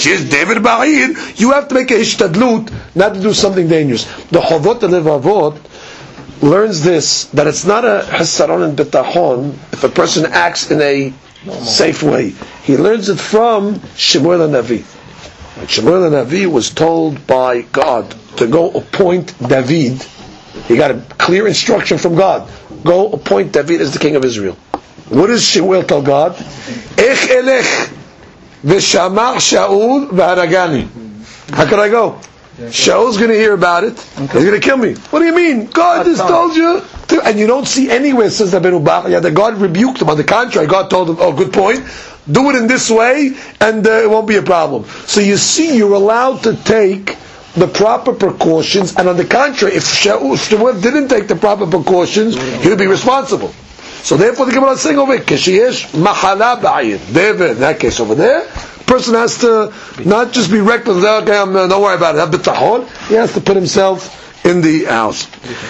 make a hishtadlut not to do something dangerous. The Chovot Levavot learns this, that it's not a hasaron and betachon if a person acts in a safe way. He learns it from Shemuel HaNavi. And Shemuel HaNavi was told by God to go appoint David. He got a clear instruction from God. Go appoint David as the king of Israel. What does Shemuel tell God? Ech elech v'shamar Shaul v'haragani. How could I go? Shaul's going to hear about it. He's going to kill me. What do you mean? God just told you to, and you don't see anywhere, says the Berubach, that God rebuked him. On the contrary, God told him, oh, good point. Do it in this way, and it won't be a problem. So you see, you're allowed to take the proper precautions, and on the contrary, if Shaul didn't take the proper precautions, he would be responsible. So therefore the Gemara is saying over here, Keshiyesh Mahala Ba'ayin. In that case over there, person has to not just be reckless, okay, don't worry about it, have bitachon. He has to put himself in the house.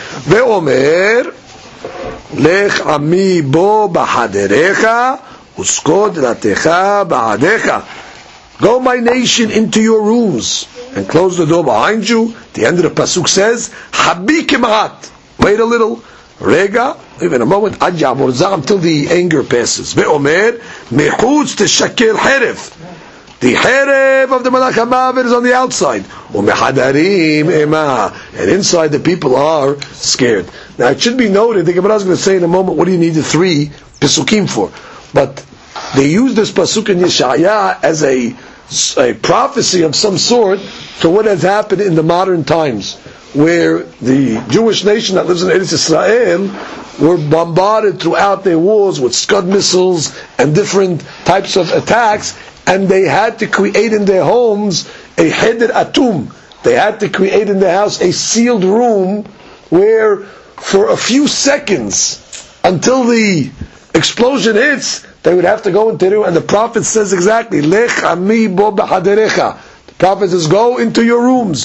Ve'omer, Lech ami bo b'haderecha, uskod latecha b'hadecha. Go, my nation, into your rooms, and close the door behind you. The end of the pasuk says, Habi kemahat. Wait a little. Rega, even a moment, ad ya'amor za'am, until the anger passes. Ve'omer, mechutz teshakel heref. The heref of the Malach HaMavet is on the outside. U'mehadarim ema. And inside the people are scared. Now it should be noted, the Gemara is going to say in a moment, what do you need the 3 pesukim for? But they use this pasuk in Yeshaya as a prophecy of some sort to what has happened in the modern times, where the Jewish nation that lives in Eretz Israel were bombarded throughout their wars with Scud missiles and different types of attacks, and they had to create in their homes a Heder Atum. They had to create in their house a sealed room where for a few seconds, until the explosion hits, they would have to go into the room, and the Prophet says exactly, Lech ami bo b'haderecha. The Prophet says, go into your rooms,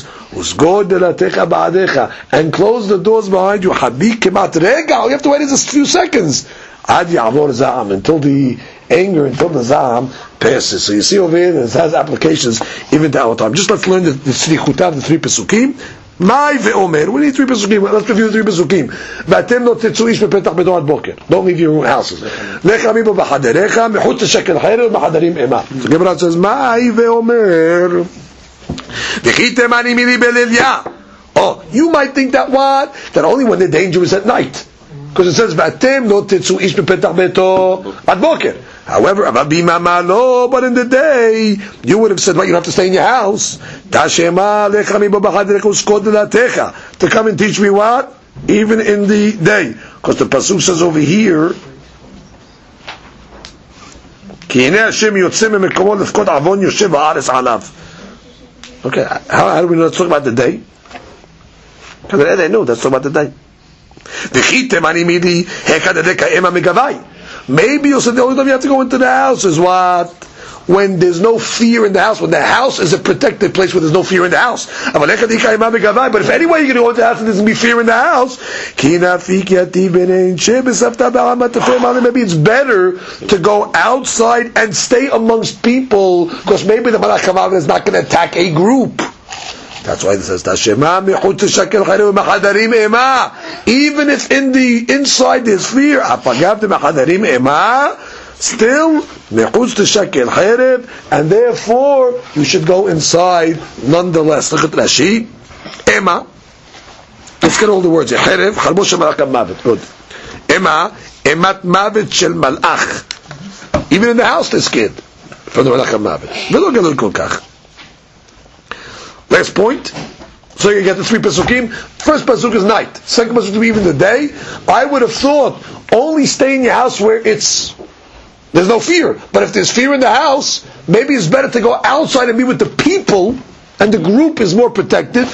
and close the doors behind you. Habi kemat rega. All you have to wait is a few seconds. Ad ya'avor za'am, until the anger, until the za'am passes. So you see over here, it has applications even to our time. Just let's learn the tzrichuta, the 3 pesukim. Mai ve'omer. We need 3 pesukim. Let's review the 3 pesukim. V'atem lo tetzu ish bepetach bedo ad boker. Don't leave your houses. Lech ami bo b'haderecha, mechut teshekel chayre, b'hadarim ema. So Gemara says, Mai ve'omer. V'chitem ani mili belilya. Oh, you might think that what? That only when the danger is at night. Because it says, V'atem lo tetzu ish bepetach bedo ad boker. However, but in the day, you would have said, well, you have to stay in your house. To come and teach me what? Even in the day. Because the pasuk says over here, okay, how do we know that's talking about the day? Because they know that's talking about the day. Maybe you'll say the only time you have to go into the house is what? When there's no fear in the house. When the house is a protected place where there's no fear in the house. But if anyway you're going to go into the house and there's going to be fear in the house, maybe it's better to go outside and stay amongst people, because maybe the Malach HaMavet is not going to attack a group. That's why it says, even if in the inside there's fear, still, and therefore you should go inside nonetheless. Look at Rashi. Ema. Let's get all the words. Good. Ema. Emat mavet shel malach. Even in the house they're scared from the Malach HaMavet. Last point. So you get the 3 Pesukim. First Pesuk is night. Second Pesuk to be even the day. I would have thought only stay in your house where there's no fear. But if there's fear in the house, maybe it's better to go outside and be with the people, and the group is more protected.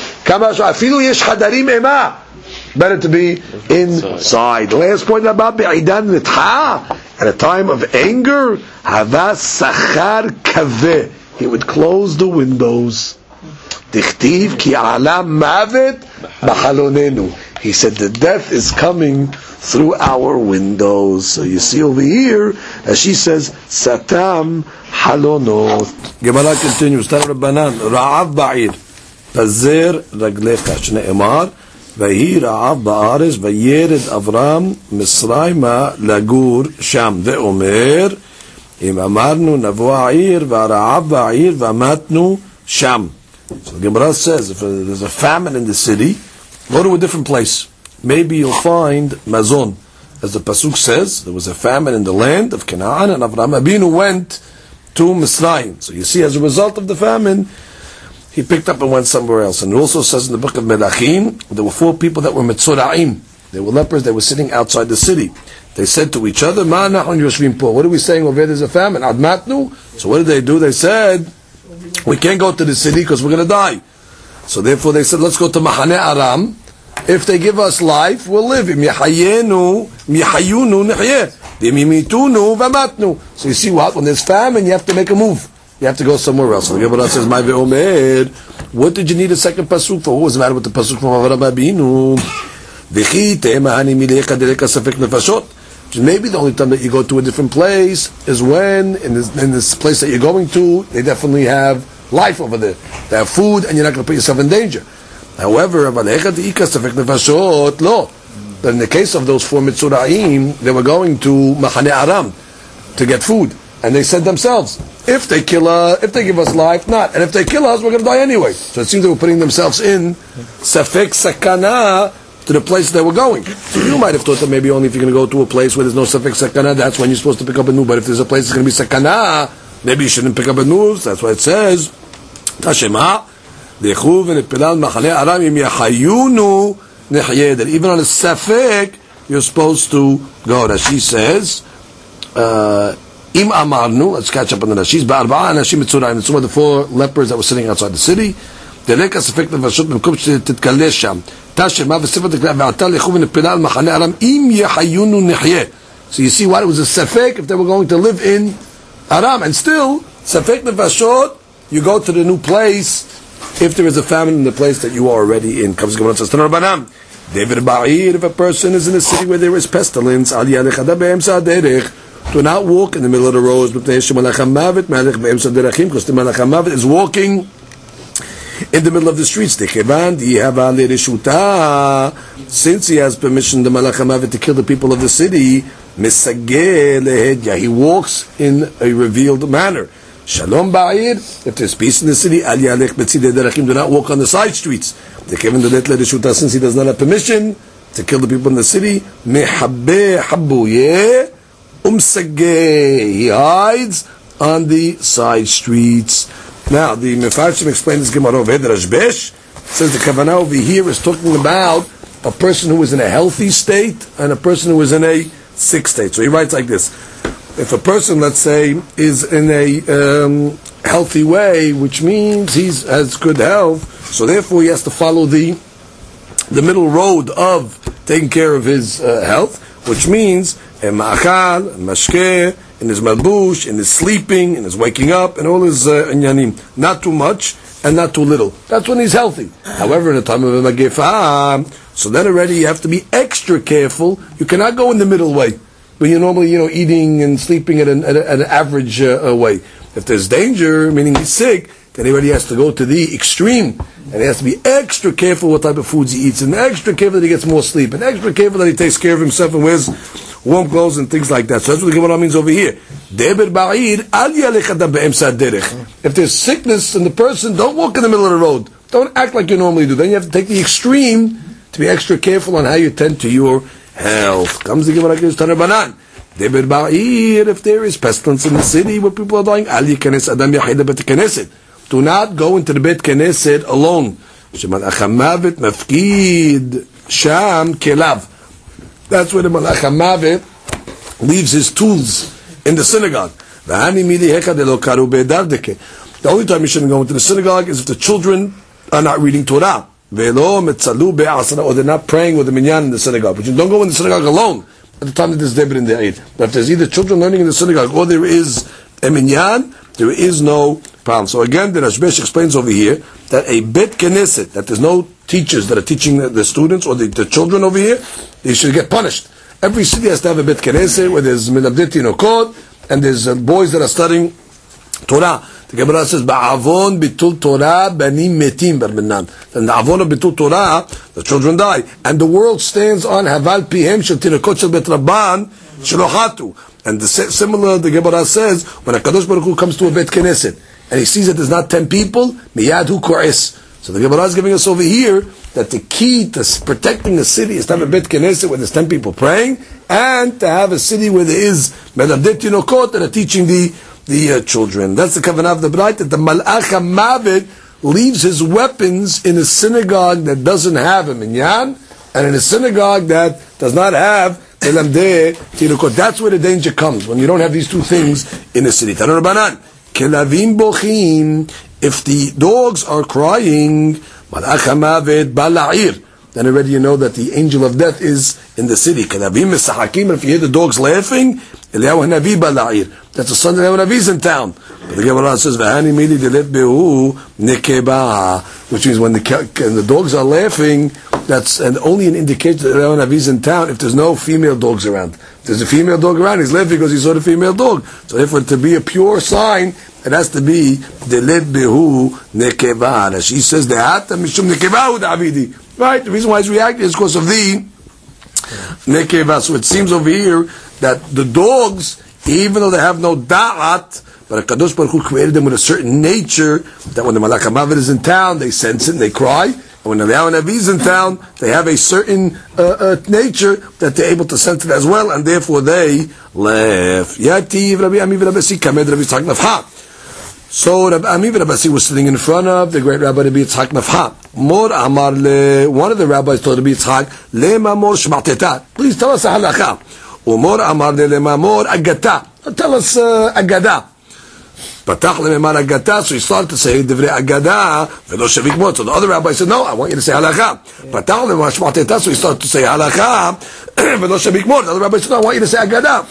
Better to be inside. Last point about Be'idan Nitha, at a time of anger, Hava Sachar Kaveh. He would close the windows. Dichtiv ki alam mavet b'chalonenu. He said the death is coming through our windows. So you see over here, as she says, Satam halonot. Gemara continues. Tan Rabbanan Ra'av ba'ir Pazer raglecha shne'emar Vahi Ra'av ba'aris Vayered Avram Misrayma Lagur Sham Ve'omer Im amarnu navo ha'ir Va'ra'av ba'ir Va'matnu Sham. So the Gemara says, if there's a famine in the city, go to a different place. Maybe you'll find mazon. As the Pasuk says, there was a famine in the land of Canaan, and Avraham Abinu went to Misraim. So you see, as a result of the famine, he picked up and went somewhere else. And it also says in the book of Melachim, there were 4 people that were Metzora'im. They were lepers, they were sitting outside the city. They said to each other, Ma nahun yoshvim po. What are we saying over there? There's a famine. Admatnu. So what did they do? They said, we can't go to the city because we're going to die. So therefore they said, let's go to Mahane Aram. If they give us life, we'll live. So you see what? When there's famine, you have to make a move. You have to go somewhere else. So the Gemara says, what did you need a second pasuk for? What was the matter with the pasuk from Avraham Abinu? Maybe the only time that you go to a different place is when, in this place that you're going to, they definitely have life over there. They have food, and you're not going to put yourself in danger. However, but in the case of those 4 Mitzura'im, they were going to Mahane Aram to get food. And they said themselves, if they give us life, not. And if they kill us, we're going to die anyway. So it seems they were putting themselves in Safek Sakana to the place they were going. So you might have thought that maybe only if you're going to go to a place where there's no Safek Sakana, that's when you're supposed to pick up a nu. But if there's a place that's going to be Sakana, maybe you shouldn't pick up a nu. That's why it says, Tashema, Dechuv and Pilal Mahane Aram im Yahayunu Nehye. That even on a Safek, you're supposed to go. Rashi says, Im Amarnu, let's catch up on the Rashis, Ba'arba'a Anashim Mitzurayim. It's some of the 4 lepers that were sitting outside the city. דלק הספק נפשות במקום שתתקלה שם תשמע וספר תקלה ועתה לכו ונפלה על מחנה ארם אם יחיינו נחיה. So you see what? It was a safek if they were going to live in Aram, and still safek nefashot, you go to the new place if there is a famine in the place that you are already in. Comes Gemara says Tanarbanam David Ba'ir, if a person is in a city where there is pestilence, do not walk in the middle of the roads because the Malach HaMavet is walking in the middle of the streets. Since he has permission, the Malach HaMavet, to kill the people of the city, he walks in a revealed manner. Shalom Ba'ir, if there's peace in the city, do not walk on the side streets. Since he does not have permission to kill the people in the city, he hides on the side streets. Now, the Mefarshim explains this Gemara over here. Rashbesh says the Kavanah over here is talking about a person who is in a healthy state and a person who is in a sick state. So he writes like this. If a person, let's say, is in a healthy way, which means he has good health, so therefore he has to follow the middle road of taking care of his health, which means ma'achal, mashkeh, in his malbush, in his sleeping, in his waking up, and all his inyanim. Not too much and not too little. That's when he's healthy. However, in the time of a magefa, so then already you have to be extra careful. You cannot go in the middle way, but you're normally, eating and sleeping at an average way. If there's danger, meaning he's sick, then he already has to go to the extreme, and he has to be extra careful what type of foods he eats, and extra careful that he gets more sleep, and extra careful that he takes care of himself and wears warm clothes and things like that. So that's what the Gemara means over here. If there's sickness in the person, don't walk in the middle of the road. Don't act like you normally do. Then you have to take the extreme to be extra careful on how you tend to your health. Comes the Gemara gives Tanabanan. If there is pestilence in the city where people are dying, do not go into the Beit Knesset alone. Shemalach HaMavet mafkid sham kelav. That's where the Malach HaMavet leaves his tools in the synagogue. The only time you shouldn't go into the synagogue is if the children are not reading Torah. Or they're not praying with the minyan in the synagogue. But you don't go in the synagogue alone at the time that there's Debir in the Eid. But if there's either children learning in the synagogue or there is a minyan, there is no problem. So again, the Rashbesh explains over here that a Bet Knesset, that there's no teachers that are teaching the students or the children over here, they should get punished. Every city has to have a Bet Knesset where there's Melabdei Tinokot and there's boys that are studying Torah. The Gemara says, "Ba'avon bitul Torah banim metim barminan." And the avon of bitul Torah, the children die, and the world stands on haval pihem shel tinokot shel bet rabban shelohatu. And similar, the Gemara says, when a Kadosh Baruch Hu comes to a Bet Knesset and he sees that there's not 10 people, miyad hu ko'es. So the Gemara is giving us over here that the key to protecting a city is to have a Bet Knesset where there's 10 people praying, and to have a city where there is melabdei tinokot that are teaching the children. That's the kavanah of the Braita, that the Malach HaMavet leaves his weapons in a synagogue that doesn't have a minyan, and in a synagogue that does not have melabdei tinokot. That's where the danger comes, when you don't have these two things in a city. Tanu Rabbanan, kelavim bochim, if the dogs are crying, Malach HaMavet ba la'ir, then already you know that the angel of death is in the city. Kelavim mesahakim, if you hear the dogs laughing, Eliyahu Hanavi ba la'ir, that's the son of Eliyahu Hanavi is in town. But the Gemara says, V'hani mili delet behu nekeba, which means when the dogs are laughing, that's only an indication that Eliyahu Hanavi is in town if there's no female dogs around. If there's a female dog around, he's laughing because he saw the female dog. So therefore, to be a pure sign, it has to be delet behu nekeba. As she says, De'ata mishum nekebahu da'avidi. Right? The reason why he's reacting is because of the nekeba. So it seems over here that the dogs, even though they have no da'at, but HaKadosh Baruch Hu created them with a certain nature, that when the Malach HaMavet is in town, they sense it and they cry. And when the Eliyahu Hanavi is in town, they have a certain nature that they're able to sense it as well, and therefore they laugh. Yativ Rabbi Ami v'Rabbi Asi kamed Rabbi Yitzhak Nafha. So Rabbi Ami v'Rabbi Asi was sitting in front of the great Rabbi Rabbi Yitzhak Nafha. Mor Amar le, one of the rabbis told Rabbi Yitzhak, Lema mor shma'tetat. Please tell us a halakha. Umor Amar le lema mor agata. Tell us agada. Patach lememar agata, so he started to say divrei agada v'lo shavik mod. So the other rabbi said, no, I want you to say halakha. Patach lememar shma'tetat, so he started to say halakha v'lo shavik mod. The other rabbi said, no, I want you to say agada.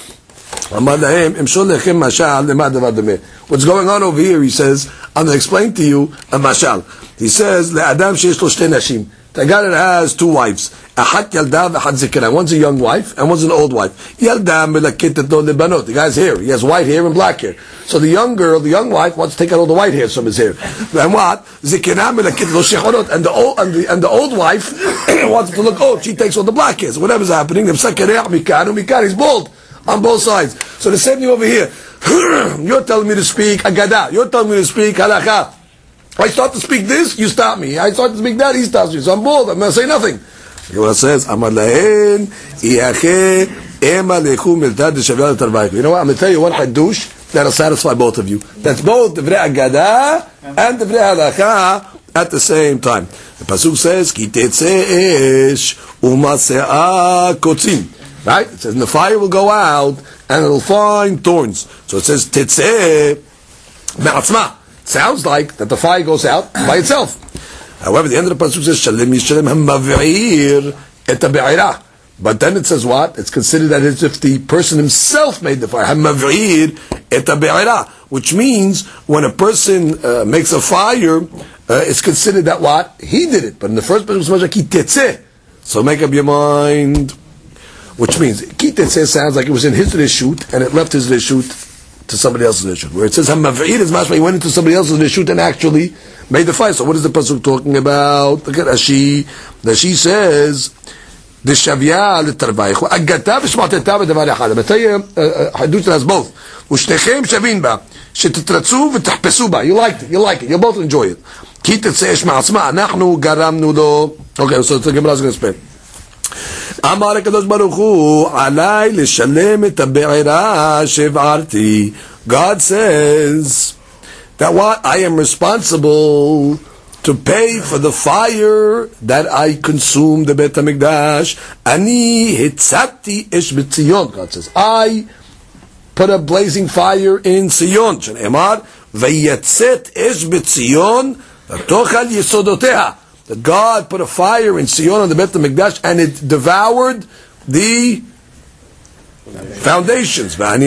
What's going on over here? He says, I'm going to explain to you a mashal. He says, le'adam sheyesh lo shtei nashim. The guy that has two wives, achat yalda v'achat zikra. One's a young wife and one's an old wife. Yalda melaketet lo lebanot. The guy's hair, he has white hair and black hair. So the young girl, the young wife, wants to take out all the white hairs from his hair. And what? Zikra melaketet lo shechorot. And the old wife wants to look old. She takes all the black hairs. Whatever's happening, he's bald on both sides. So the same thing over here. You're telling me to speak agada. You're telling me to speak halakha. I start to speak this, you stop me. I start to speak that, he stops me. So I'm bold. I'm going to say nothing. The Gemara says, Amar lahen iache ema lechu miltad deshavya letarvayku. You know what? I'm going to tell you one hadush that'll satisfy both of you. That's both the divrei agada and the divrei halakha at the same time. The pasuk says, Ki tetzeh esh umase'a kotzim. Right? It says, the fire will go out and it'll find thorns. So it says, tetzeh me'atzma. Sounds like that the fire goes out by itself. However, the end of the pasuk says, Shalem yishalem hamavir et ha'be'irah. But then it says what? It's considered as if the person himself made the fire. Hamavir et ha'be'irah. Which means, when a person makes a fire, it's considered that what? He did it. But in the first pasuk, it's ki tetzeh. So make up your mind. Which means, ki tetzeh sounds like it was in his reshut, and it left his reshut to somebody else's reshut. Where it says hamavir is mashma, he went into somebody else's reshut and actually made the fire. So what is the pasuk talking about? Look at Rashi. Rashi says, "Deshavya letarvaychu agata v'shmateta b'davar echad." I'm going to tell you hadush that has both. U'shtechem shavin ba shetetratzu v'tachpesu ba. You liked it. You like it. You both enjoy it. Ki tetzeh esh ma'atzma anachnu garamnu lo. Okay, so the Gemara is going to explain. אמר הקדוש ברוך הוא עליי לשלם את הבעירה שהבערתי. God says that what? I am responsible to pay for the fire that I consumed the Beit HaMikdash. Ani hitzati ish b'tzion. God says, I put a blazing fire in Zion. Shneimar, veyetzet ish b'tzion v'tochal yesodoteha. That God put a fire in Zion on the Beit HaMikdash and it devoured the foundations. God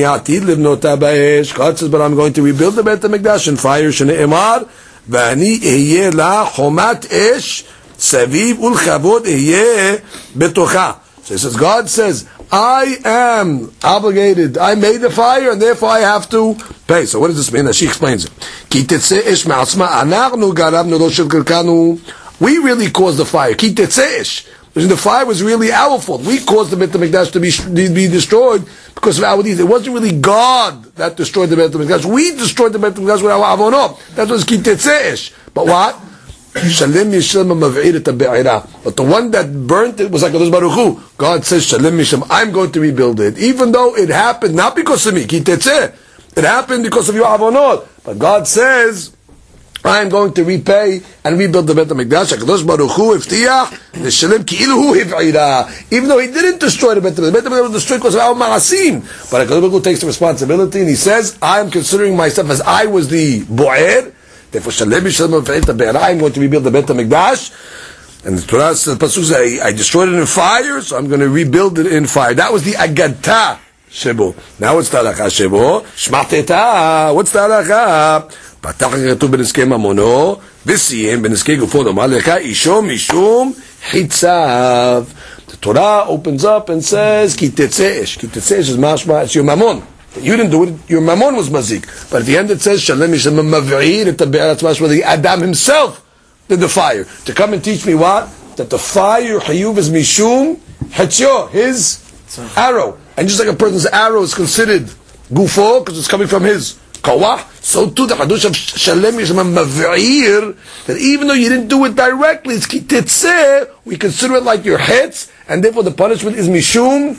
says, but I'm going to rebuild the Beit HaMikdash in fire. Shneimar, ואני אהיה לה חומת אש סביב ולכבוד אהיה בתוכה. So he says, God says, I am obligated, I made the fire and therefore I have to pay. So what does this mean? She explains it. כי תצא אש מעצמה, אנחנו גרמנו לא של קרקנו. We really caused the fire. כי תצא אש. The fire was really our fault. We caused the Beit HaMikdash to be destroyed because of our deeds. It wasn't really God that destroyed the Beit HaMikdash. We destroyed the Beit HaMikdash with our avonot. That was ki tetzeesh. But what? Shalem Yishem mav'ir et ha'be'ira. But the one that burnt it was like HaKadosh Baruch Hu. God says, Shalem Yishem, I'm going to rebuild it. Even though it happened not because of me, ki tetzeh. It happened because of your avonot. But God says, I am going to repay and rebuild the Beit HaMikdash. HaKadosh Baruch Hu iftiach l'shalem ki'ilu hu hiv'ira. Even though he didn't destroy the Beit HaMikdash. The Beit HaMikdash was destroyed because of our ma'asim. But HaKadosh Baruch Hu takes the responsibility and he says, I am considering myself as I was the bo'er. Therefore, shalem yishalem v'eit ha'be'era. I am going to rebuild the Beit HaMikdash. And the Torah says, Pasuk says, I destroyed it in fire, so I'm going to rebuild it in fire. That was the Agadta Shebo. Now what's the Halakha Shebo? Shmateta. What's the Halakha? פתח כתוב בנזקי ממונו, וסיים בנזקי גופו דומה לך, אישו משום חיציו. The Torah opens up and says, כי תצא אש. כי תצא אש is mashma, it's your mamon. You didn't do it, your mamon was mazik. But at the end it says, שלם ישם מבעיר את הבער עצמה, the Adam himself did the fire. To come and teach me what? That the fire, hayuv, is mishum hetyo, his arrow. And just like a person's arrow is considered gufo, because it's coming from his kawah, so too the Hadush of Shalem Yishem Mav'ir, that even though you didn't do it directly, it's ki tetzeh, we consider it like your hetz, and therefore the punishment is mishum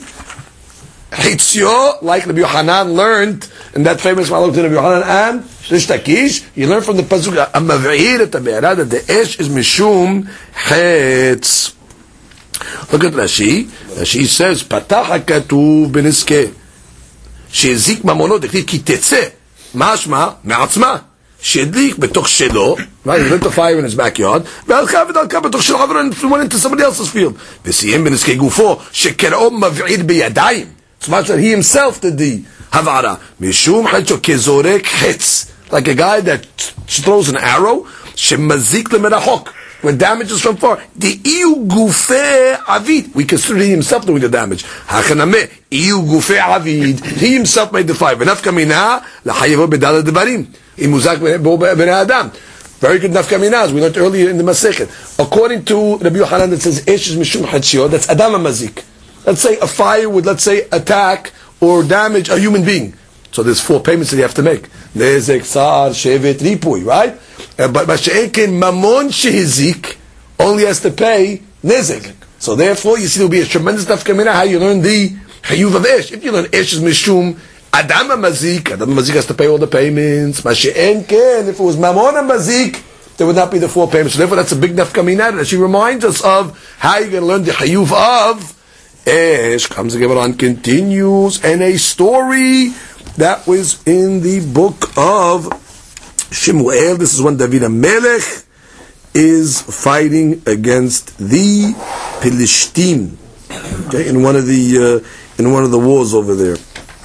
hitzyo, like Rabbi Yochanan learned in that famous malach to Rabbi Yochanan and Shlish Takish. You learn from the pasuk Mav'ir et habe'ara that the esh is mishum hetz. Look at Rashi. Rashi says, Patach hakatuv b'nizkeh shezik mamonot dektiv ki tetzeh משמע, מעצמה, שהדליק בתוך שלו, right, he lit the fire in his backyard, והלכה ודלקה בתוך שלו, and went into somebody else's field, וסיים בנזקי גופו, שקראו מבעיר בידיים, so much that he himself did the הבערה, משום חצ'ו כזורק חץ, like a guy that throws an arrow, שמזיק למרחוק, when damage is from far, the iu gufe avid, we consider he himself doing the damage. Hachaname iu gufe avid, he himself made the fire. V'nafka mina lachayevo bedal devarim imuzak ben adam. Very good nafka mina, as we learned earlier in the Masechet. According to Rabbi Yochanan, that says esh is mishum hatzio, that's adam mazik. Let's say a fire would, let's say, attack or damage a human being. So there's 4 payments that you have to make. Nezek, sar, shevet, ripui, right? But Mashiach Mamon Shehizik only has to pay Nezek. So therefore, you see, there will be a tremendous nafkamina how you learn the Hayuv of Esh. If you learn Esh is Mishum Adam Mazik has to pay all the payments. Mashiach, if it was Mamon Mazik, there would not be the 4 payments. So therefore, that's a big nafkamina. And she reminds us of how you're going to learn the Hayuv of Esh. Comes the Gemara and continues, and a story that was in the book of Shemuel. This is when David HaMelech is fighting against the Pelishtim, okay, in one of the wars over there.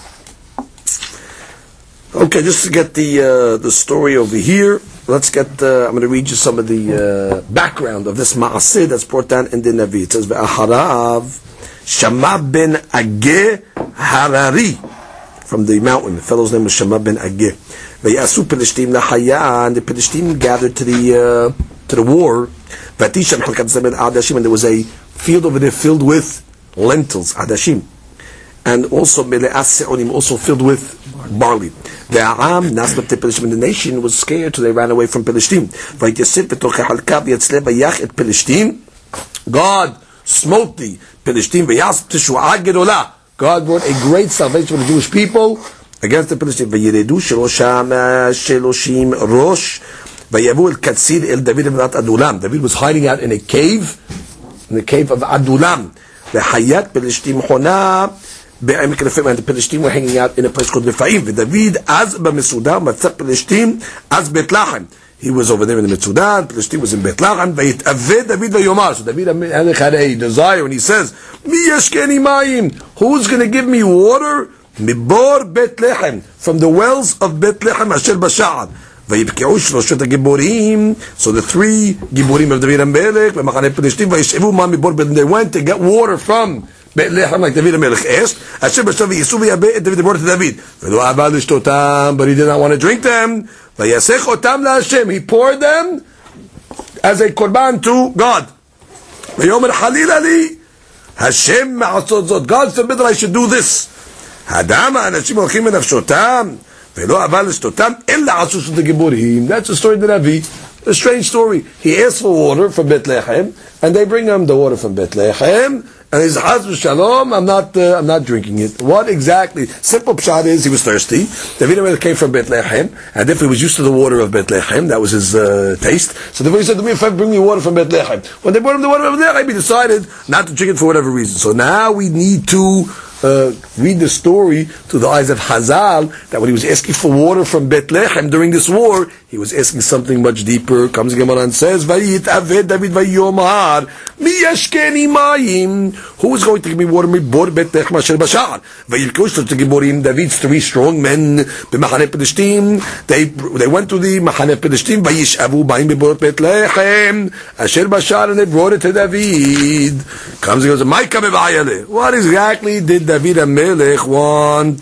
Okay, just to get the story over here, let's get. I'm going to read you some of the background of this Maaseh that's brought down in the Navi. It says, "Ve'acharav Shama ben Ageh Harari." From the mountain. The fellow's name was Shama ben Ageh. Vayasu Pelishtim lahaya, and the Pelishtim gathered to the war. Vatisham halkat ben Adashim, and there was a field over there filled with lentils, Adashim, and also mele'as se'onim, also filled with barley. Ve'am nasbet Pelishtim, and the nation was scared, so they ran away from Pelishtim. Vayasif betoch halka v'yatzle vayach et Pelishtim. God smote the Pelishtim. Vayas teshuah gedolah. God brought a great salvation for the Jewish people, against the Philistines. וירדו שלושה שלושים ראש ויבואו אל קציר אל דוד במדינת אדולם. David was hiding out in a cave, in the cave of Adulam. וחיית פלשתים חונה בעמק רפאים, and the Philistines were hanging out in a place called רפאים. ודוד אז במסודר מצא פלשתים אז בית לחם. He was over there in the Mitzudan, Philistine was in Beit Lahan, ויתאבד דוד ויאמר. So David HaMelech had a desire, and he says, מי ישקני מים? Who's going to give me water? מבור בית לחם, from the wells of בית לחם אשר בשער. ויבקעו שלושת הגיבורים, so the three גיבורים of דוד המלך, במחנה פלישתים, וישאבו מים מבור בית לחם. They went to get water from בית לחם, like דוד המלך asked, אשר בשער וייסעו ויבא את דוד בבור את דוד. ולא אהבה לשתותם, but he did not want to drink them. ויסך אותם להשם, he poured them as a korban to God. ויאמר חלילה לי, השם מעשות זאת. God forbid that I should do this. האדם האנשים הולכים בנפשותם, ולא אהבה לשתותם, אלא עשו שת הגיבורים. That's a story that Avi, a strange story. He asked for water from Bethlehem, and they bring him the water from Bethlehem, and he's Chaz v'Shalom, I'm not drinking it. What exactly? Simple pshat is he was thirsty. David HaMelech came from Bethlehem, and if he was used to the water of Bethlehem, that was his taste. So therefore he said to me, if I bring me water from Bethlehem. When they brought him the water from Bethlehem, he decided not to drink it for whatever reason. So now we need to read the story through the eyes of Hazal, that when he was asking for water from Bethlehem during this war, he was asking something much deeper. Comes Gemara and says, "Vayitaved David vayomar mi yashkeni mayim." Who is going to give me water? Mibor Bethlehem asher bashar. Vayilkosh to Giborim. David's three strong men. B'machane Pelishtim. They went to the Machane Pelishtim. Vayishavu mayim mibor Bethlehem asher bashar, and they brought it to David. Comes and goes, "Ma'ika mebayale." What exactly did David HaMelech want?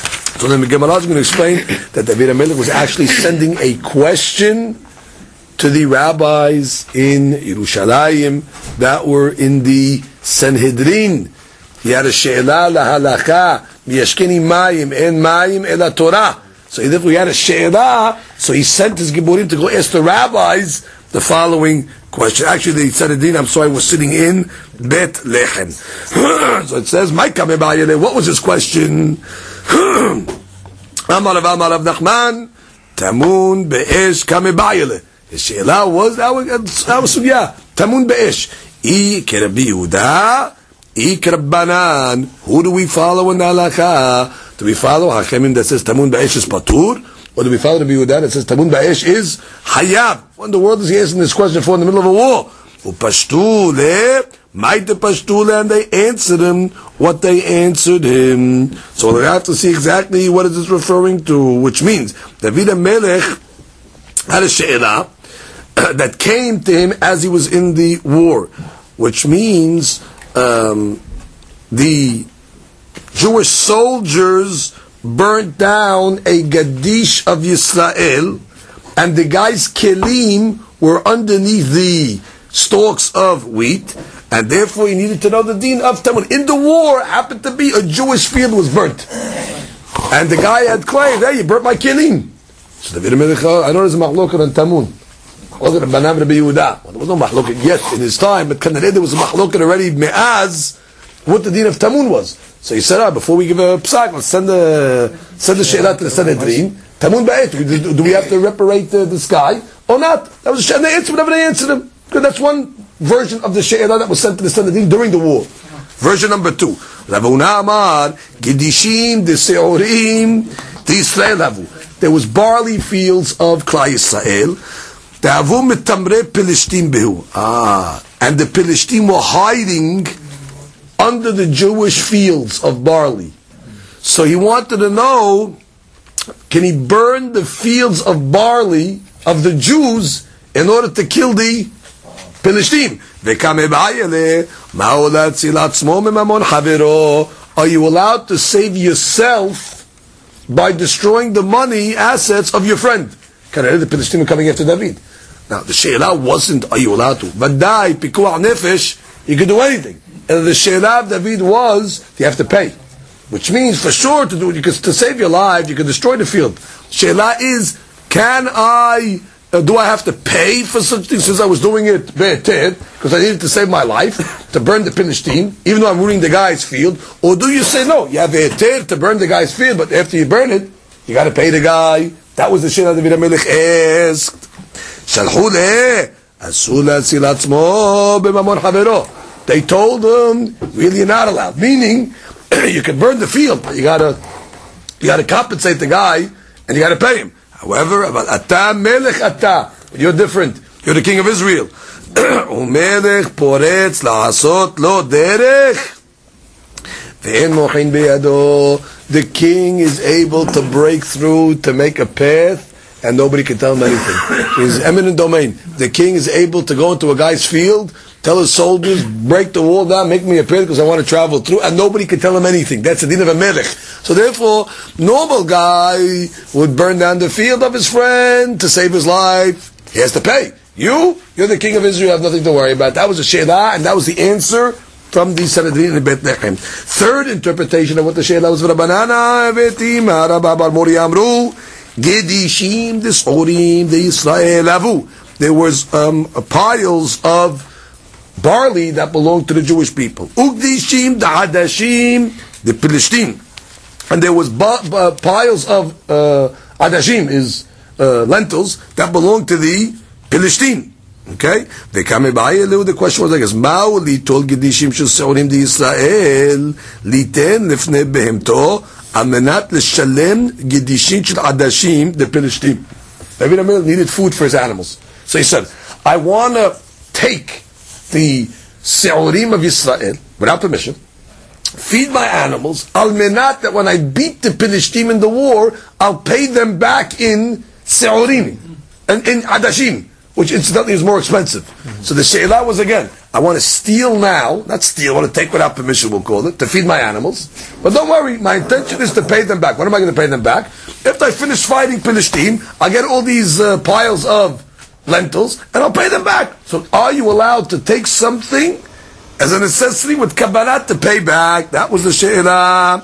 So then the Gemara is going to explain that David HaMelech was actually sending a question to the rabbis in Yerushalayim that were in the Sanhedrin. He had a she'ela lahalacha, miyashkeni mayim, en mayim ela Torah. So if we had a she'ela, so he sent his Giborim to go ask the rabbis the following question. Actually, the Sanhedrin, was sitting in Bet Lechem. So it says, what was his question? Amar Rav Nachman, Tamun be'esh kamebayele. His she'ela was, that was sugya. Tamun be'esh. I Rabbi Yehuda, I Rabbanan. Who do we follow in the halakha? Do we follow Hakemim that says Tamun be'esh is patur? Or do we follow Rabbi Yehuda that says Tamun be'esh is hayab? What in the world is he asking this question for in the middle of a war? Upashtule, Maite Pashtule, and they answered him what they answered him. So we have to see exactly what is this referring to, which means David HaMelech had a she'ela that came to him as he was in the war, which means the Jewish soldiers burnt down a Gadish of Yisrael, and the guy's kelim were underneath the stalks of wheat, and therefore he needed to know the deen of Tamun. In the war, happened to be a Jewish field was burnt, and the guy had claimed, "Hey, you burnt my kelim." So David HaMelech, I know there's a machloket on Tamun. There was no machloket yet in his time, but there was a machloket already me'az what the deen of Tamun was. So he said, before we give a psak, let's send the she'elah to the Sanhedrin. Tamun ba'et, do we have to reparate this guy or not? That was a she'elah. They answered whatever they answered him. Because that's one version of the she'elah that was sent to the Sanhedrin during the war. Version number 2. Rav Huna Amar, Gidishim de Seorim de Yisrael havu. There was barley fields of Klai Yisrael. Ta'avu mitamre Pelishtim behu. And the Pelishtim were hiding under the Jewish fields of barley. So he wanted to know, can he burn the fields of barley of the Jews in order to kill the Pelishtim? Are you allowed to save yourself by destroying the money assets of your friend? The Pelishtim are coming after David. Now the she'elah wasn't, are you allowed to? Vadai, pikuach nefesh, you could do anything. And the she'elah of David was, you have to pay. Which means, for sure, to save your life, you can destroy the field. She'elah is, can I do I have to pay for such things since I was doing it be'eter, because I needed to save my life, to burn the Philistine, even though I'm ruining the guy's field? Or do you say, no, you have be'eter to burn the guy's field, but after you burn it, you got to pay the guy? That was the shit that David HaMelech asked. Shalhu leh, asu la'atzil atzmo b'mamon havero. They told him, really, you're not allowed. Meaning, you can burn the field, but you gotta compensate the guy, and you gotta pay him. However, ata melech ata, you're different. You're the king of Israel. Umelech poretz la'asot lo derech. Ve'en mochin beyado. The king is able to break through, to make a path, and nobody can tell him anything. He's eminent domain. The king is able to go into a guy's field, tell his soldiers, break the wall down, make me a path because I want to travel through, and nobody can tell him anything. That's the din of a melech. So therefore, normal guy would burn down the field of his friend to save his life. He has to pay. You're the king of Israel, you have nothing to worry about. That was a she'elah, and that was the answer from the Sanhedrin in Beit Lechem. Third interpretation of what the she'elah was for Rabbanana, Vetima, Rabba Bar Mori Amru, Gedishim, Disorim, the Yisrael Avu. There was piles of barley that belonged to the Jewish people. Ugdishim, the Hadashim, the Philistine. And there was piles of Hadashim, is lentils, that belonged to the Philistine. Okay? They come by. The question was like this: Ma'u litol gedishim shel se'orim di Yisrael liten lifnei behemto amenat l'shalem gedishim shel adashim the Philistine. David HaMelech needed food for his animals, so he said, "I want to take the se'orim of Yisrael without permission, feed my animals, al menat that when I beat the Philistine in the war, I'll pay them back in se'orim and in adashim." Which incidentally is more expensive. So the she'elah was again, I want to steal now, not steal, I want to take without permission, we'll call it, to feed my animals. But don't worry, my intention is to pay them back. When am I going to pay them back? After I finish fighting Philistine, I'll get all these piles of lentils, and I'll pay them back. So are you allowed to take something as a necessity with kabbalah to pay back? That was the she'elah.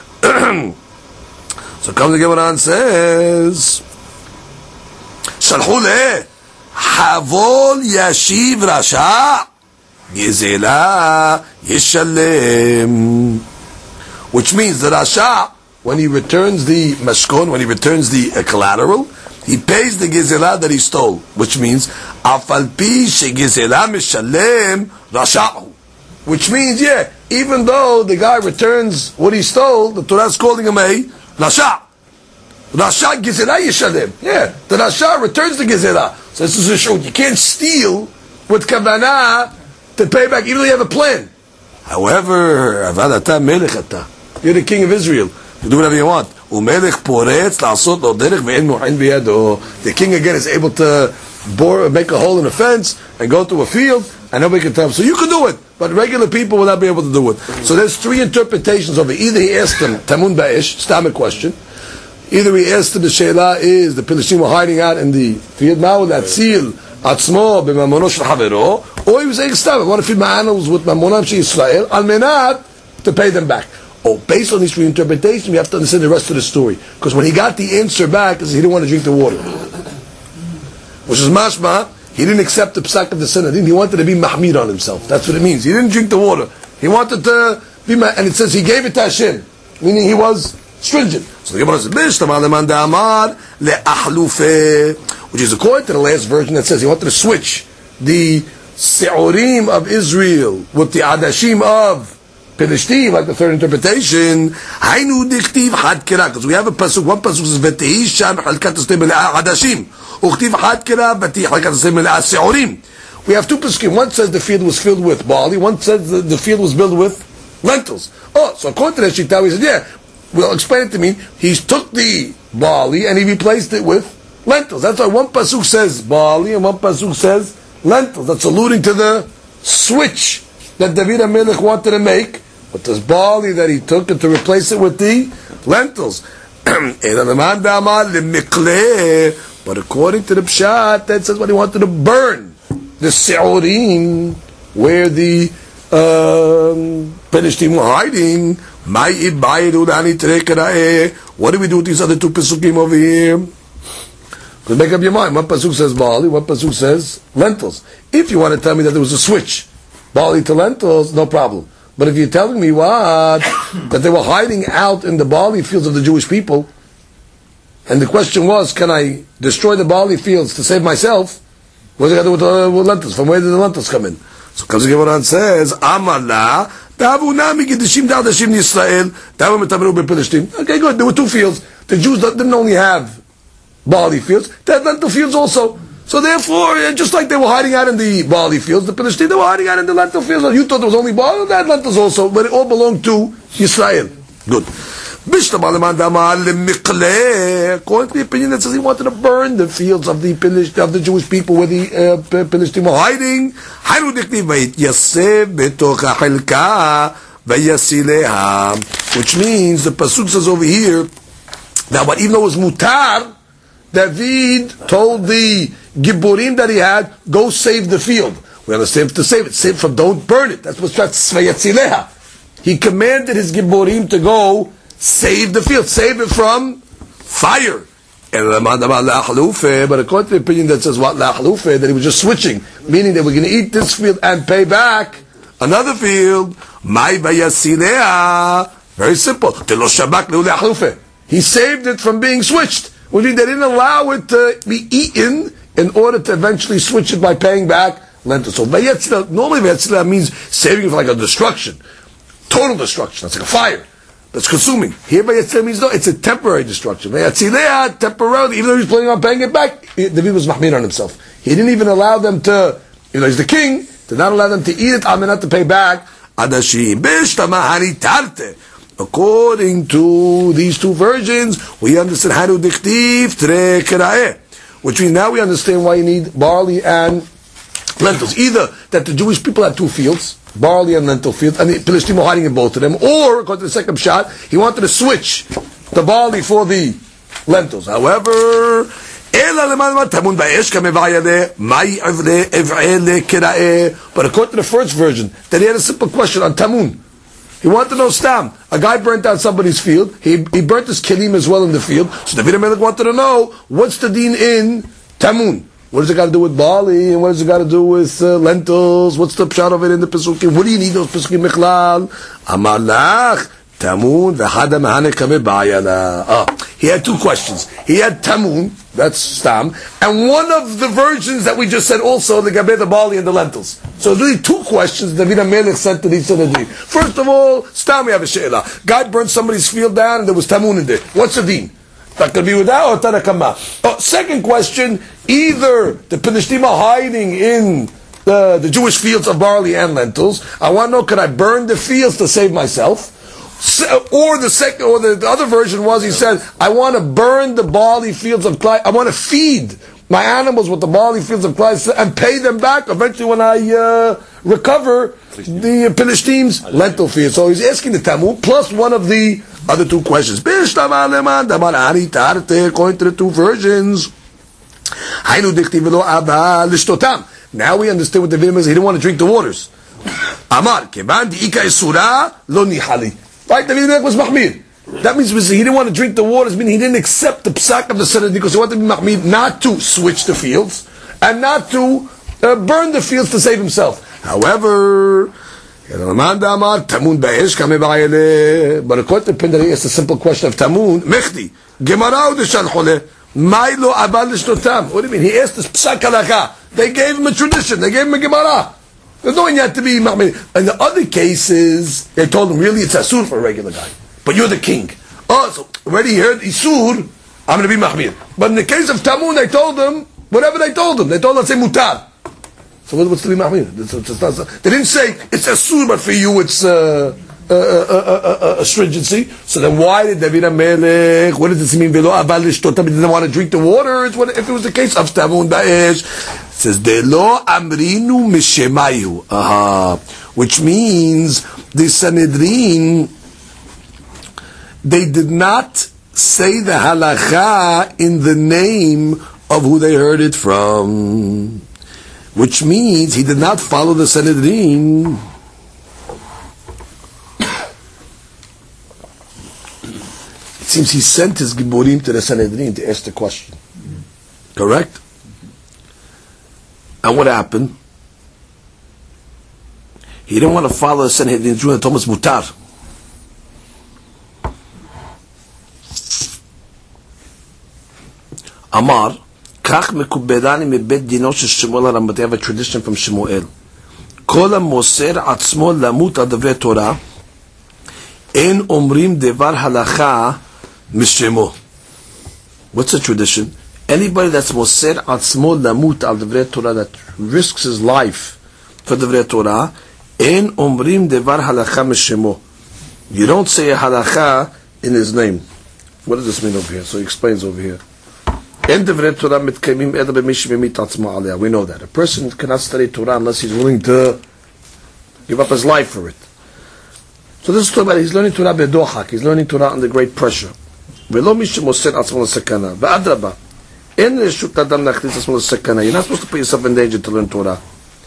So comes the Gemara and says, Shalhu leh, Havol yashiv rasha Gizela yishalem, which means that Rasha, when he returns the mashkon, when he returns the collateral, he pays the Gizela that he stole, which means afal pi shegizela mishalem rasha, which means even though the guy returns what he stole, the Torah is calling him a Rasha. Rasha Gizela Yishalem. The Rasha returns the Gizela. So this is a show. You can't steal with kavanah to pay back, even though you have a plan. However, you're the king of Israel. You do whatever you want. The king again is able to make a hole in a fence and go to a field, and nobody can tell him. So you can do it, but regular people will not be able to do it. So there's three interpretations of it. Either he asked him, Tamun Ba'ish, stomach question. Either he asked him, the she'elah is, the Philistines were hiding out in the field, Atzil, Atzmo, b'mamono shel havero, or he was saying, stop, I want to feed my animals with mamonam shel Yisrael, al menat, to pay them back. Based on these three interpretations, we have to understand the rest of the story. Because when he got the answer back, he didn't want to drink the water. Which is mashma, he didn't accept the psak of the Sanhedrin, he wanted to be mahmir on himself. That's what it means. He didn't drink the water. He wanted to be, and it says he gave it to Hashem, meaning he was stringent. So the Gemara says, which is according to the last version that says he wanted to switch the se'orim of Israel with the adashim of Philistine, like the third interpretation. Because we have a pasuk. One pasuk says v'tehi sham chalkat tastem adashim, uchtiv had kira v'tehi chalkat tastem se'orim. We have two pasukim. One says the field was filled with barley. One says the field was filled with lentils. So according to that shita, he said, we'll explain it to me. He took the barley and he replaced it with lentils. That's why one pasuk says barley and one pasuk says lentils. That's alluding to the switch that David HaMelech wanted to make, but this barley that he took and to replace it with the lentils. But according to the Pshat, that says what he wanted to burn the se'orim where the Philistines were hiding. What do we do with these other two pesukim over here? Because make up your mind. One pasuk says barley, one pasuk says lentils. If you want to tell me that there was a switch, barley to lentils, no problem. But if you're telling me what that they were hiding out in the barley fields of the Jewish people, and the question was, can I destroy the barley fields to save myself? What does it got to do with lentils? From where did the lentils come in? So comes the Gemara and says, Amala, okay, good. There were two fields. The Jews didn't only have barley fields, they had lentil fields also. So therefore, just like they were hiding out in the barley fields, the Philistines, they were hiding out in the lentil fields. You thought there was only barley, they had lentils also, but it all belonged to Israel. Good. According to the opinion that says he wanted to burn the fields of the Jewish people where the Philistines were hiding, which means the pasuk says over here that even though it was mutar, David told the Gibborim that he had, go save the field. We understand to save it. Save from, don't burn it. That's what's Tzvayatzileha. He commanded his Gibborim to go save the field. Save it from fire. But according to the opinion that says what la'chalufe, that he was just switching, meaning that we're going to eat this field and pay back another field. Very simple. He saved it from being switched. Which means they didn't allow it to be eaten in order to eventually switch it by paying back lentils. So normally Vayetzila means saving it for like a destruction. Total destruction. That's like a fire. That's consuming. Here Vayetzila means no, it's a temporary destruction. Vayetzila, temporarily, even though he's planning on paying it back, David was mahmir on himself. He didn't even allow them to, even though he's the king, did not allow them to eat it, not to pay back. According to these two versions, we understand how to dichtiv tre keraeh, which means now we understand why you need barley and lentils. Either that the Jewish people had two fields, barley and lentil fields, and the Philistines were hiding in both of them, or according to the second shot, he wanted to switch the barley for the lentils. However, but according to the first version, that he had a simple question on tamun. He wanted to know stam. A guy burnt out somebody's field. He burnt his kelim as well in the field. So David HaMelech wanted to know, what's the deen in tamun? What does it got to do with barley? And what does it got to do with lentils? What's the pshat of it in the pesukim? What do you need those pesukim michlal? Amalach tamun v'hada mahane kameh ba'ayala. He had two questions. He had tamun, that's stam, and one of the versions that we just said also, the gabe, the barley and the lentils. So really two questions David HaMelech sent to the Sanhedrin. First of all, stam, we have a she'ela. Guy burned somebody's field down and there was tamun in there. What's the deen? That could be without or tanakama. Second question, either the Philistines are hiding in the Jewish fields of barley and lentils. I want to know, could I burn the fields to save myself? Or the other version was, he said, I want to burn the barley fields of Klai. I want to feed my animals with the barley fields of Klai and pay them back eventually when I recover the Philistines' lentil fields. So he's asking the Talmud plus one of the other two questions. According to the two versions, now we understand what the David is. He didn't want to drink the waters. Amar lo nihali. Right, David was mahmir. That means he didn't want to drink the waters, meaning he didn't accept the psak of the Sanhedrin because he wanted to be mahmir, not to switch the fields and not to burn the fields to save himself. However, but according to Pindari, it's a simple question of tamun. Mechdi, Gemara udeshan chole, mailo abal lishnotam. What do you mean? He asked this psak halakha. They gave him a tradition. They gave him a Gemara. There's no one yet to be mahmir. In the other cases, they told him, really, it's asur for a regular guy. But you're the king. Oh, so already heard isur, I'm going to be mahmir. But in the case of tamun, they told him, whatever they told him. They told him, let's say mutar. So what's to be mahmir? They didn't say, it's asur, but for you it's a stringency. So then why did David HaMelech, what does this mean? Velo aval lishtotam, he didn't want to drink the water. If it was the case of tamun ba'esh. It says, Delo amrinu mishemayu. Which means the Sanhedrin, they did not say the halakha in the name of who they heard it from. Which means he did not follow the Sanhedrin. It seems he sent his Gibborim to the Sanhedrin to ask the question. Correct? And what happened? He didn't want to follow the Sanhedrin and told us mutar. Amar, Kach mekubedani mebet dino shel Shemuel HaRambam. They have a tradition from Shemuel. Kol ha-moser atzmo lamut al davrei Torah, en omrim devar halacha mishemo. What's the tradition? Anybody that's moser atzmo lamut al davrei Torah, that risks his life for davrei Torah, en omrim devar halacha mishemo. You don't say a halacha in his name. What does this mean over here? So he explains over here. We know that. A person cannot study Torah unless he's willing to give up his life for it. So this is talking about he's learning Torah bedohak. He's learning Torah under great pressure. You're not supposed to put yourself in danger to learn Torah.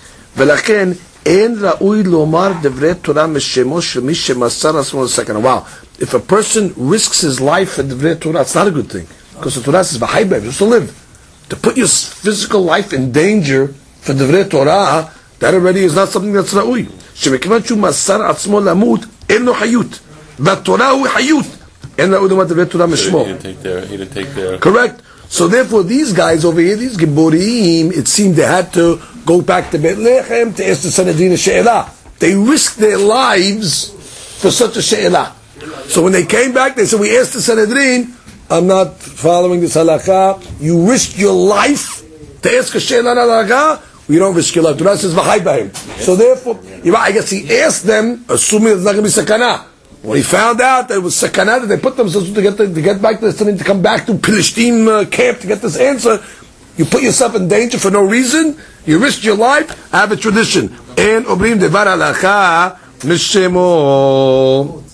Wow. If a person risks his life for Divrei Torah, it's not a good thing. Because the Torah says, "V'haybev," just to live. To put your physical life in danger for Divrei Torah, that already is not something that's ra'ui. Shemekivon shu masar atzmo lamut, en lo hayut. V'torah hu hayut. En ra'ui d'mat Divrei Torah mishmo. He didn't take their... Correct. So therefore, these guys over here, these Giborim, it seemed they had to go back to Bethlehem to ask the Sanhedrin a she'elah. They risked their lives for such a she'elah. So when they came back, they said, we asked the Sanhedrin, I'm not following this halakha. You risk your life to ask a she'elah halakha. We don't risk your life. Torah says v'haybehem. So therefore, I guess he asked them, assuming it's not going to be sakana. When he found out that it was sakana, that they put themselves to get back to the Sanhedrin, to come back to Philistine camp to get this answer, you put yourself in danger for no reason. You risk your life. I have a tradition. En obrim devar halakha mishemo.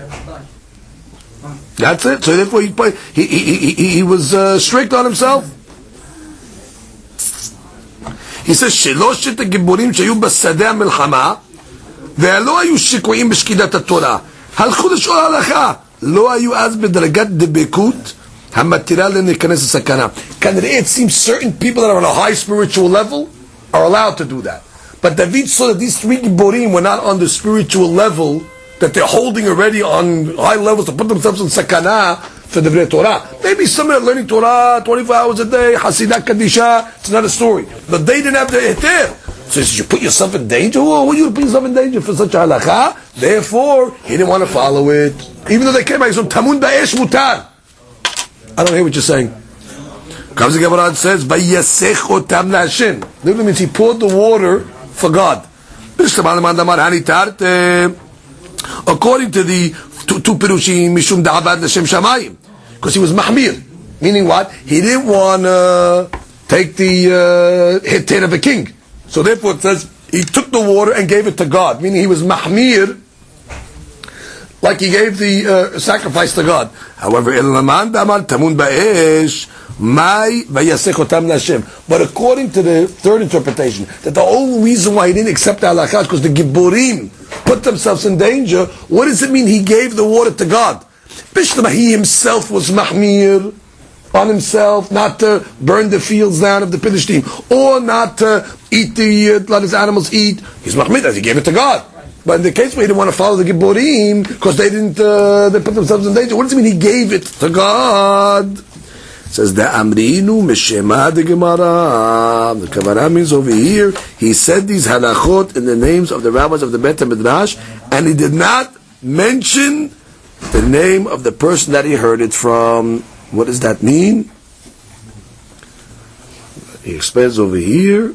That's it. So therefore, he was strict on himself. He says, "Sheloshet hagiborim shayu b'sadeh hamilchama, ve'lo hayu shikuim b'shkidat haTorah, halchu l'shol halacha, lo hayu az b'dragat debekut hamatira le'nikanes sakana." It seems certain people that are on a high spiritual level are allowed to do that. But David saw that these three giborim were not on the spiritual level that they're holding already on high levels to put themselves in sakana for the Torah. Maybe some are learning Torah 24 hours a day, Hasidah Kadisha, it's another story. But they didn't have the heter. So he says, you put yourself in danger? Who are you to put yourself in danger for such a halakha? Therefore, he didn't want to follow it. Even though they came back, he said, Tamun ba'esh mutar. I don't hear what you're saying. Comes the Gemara and says, Vayasech otam la'Hashem. Literally means he poured the water for God. According to the two Pirushim, Mishum Da'avad L'Shem Shamayim. Because he was Mahmir. Meaning what? He didn't want to take the heter of a king. So therefore it says, he took the water and gave it to God. Meaning he was Mahmir, like he gave the sacrifice to God. However, Elaman Damar Tamun Ba'esh, Mai Vayasechotam L'Hashem. But according to the third interpretation, that the only reason why he didn't accept the halakha is because the Giborim put themselves in danger. What does it mean he gave the water to God? Bishlama, he himself was mahmir on himself, not to burn the fields down of the Philistine, or not to eat let his animals eat. He's mahmir as he gave it to God. But in the case where he didn't want to follow the Giborim, because they put themselves in danger, what does it mean he gave it to God? It says the Amrinu Meshema de Gemara. The Kavanah means over here he said these halachot in the names of the rabbis of the Bet HaMidrash, and he did not mention the name of the person that he heard it from. What does that mean? He explains over here.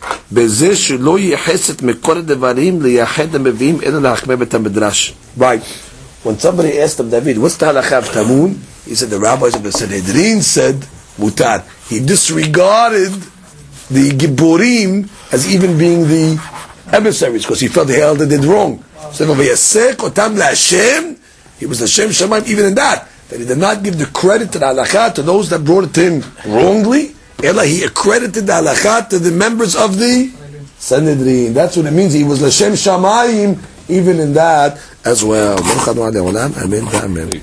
Right. When somebody asked him, David, what's the halakha of Tamun? He said, the rabbis of the Sanhedrin said, mutar. He disregarded the Giborim as even being the emissaries, because he felt the elder did wrong. So, he was Hashem Shamayim even in that he did not give the credit to the halakha to those that brought it to him wrongly. He accredited the halakha to the members of the Sanhedrin. That's what it means. He was L'Shem Shamayim even in that as well. Amen.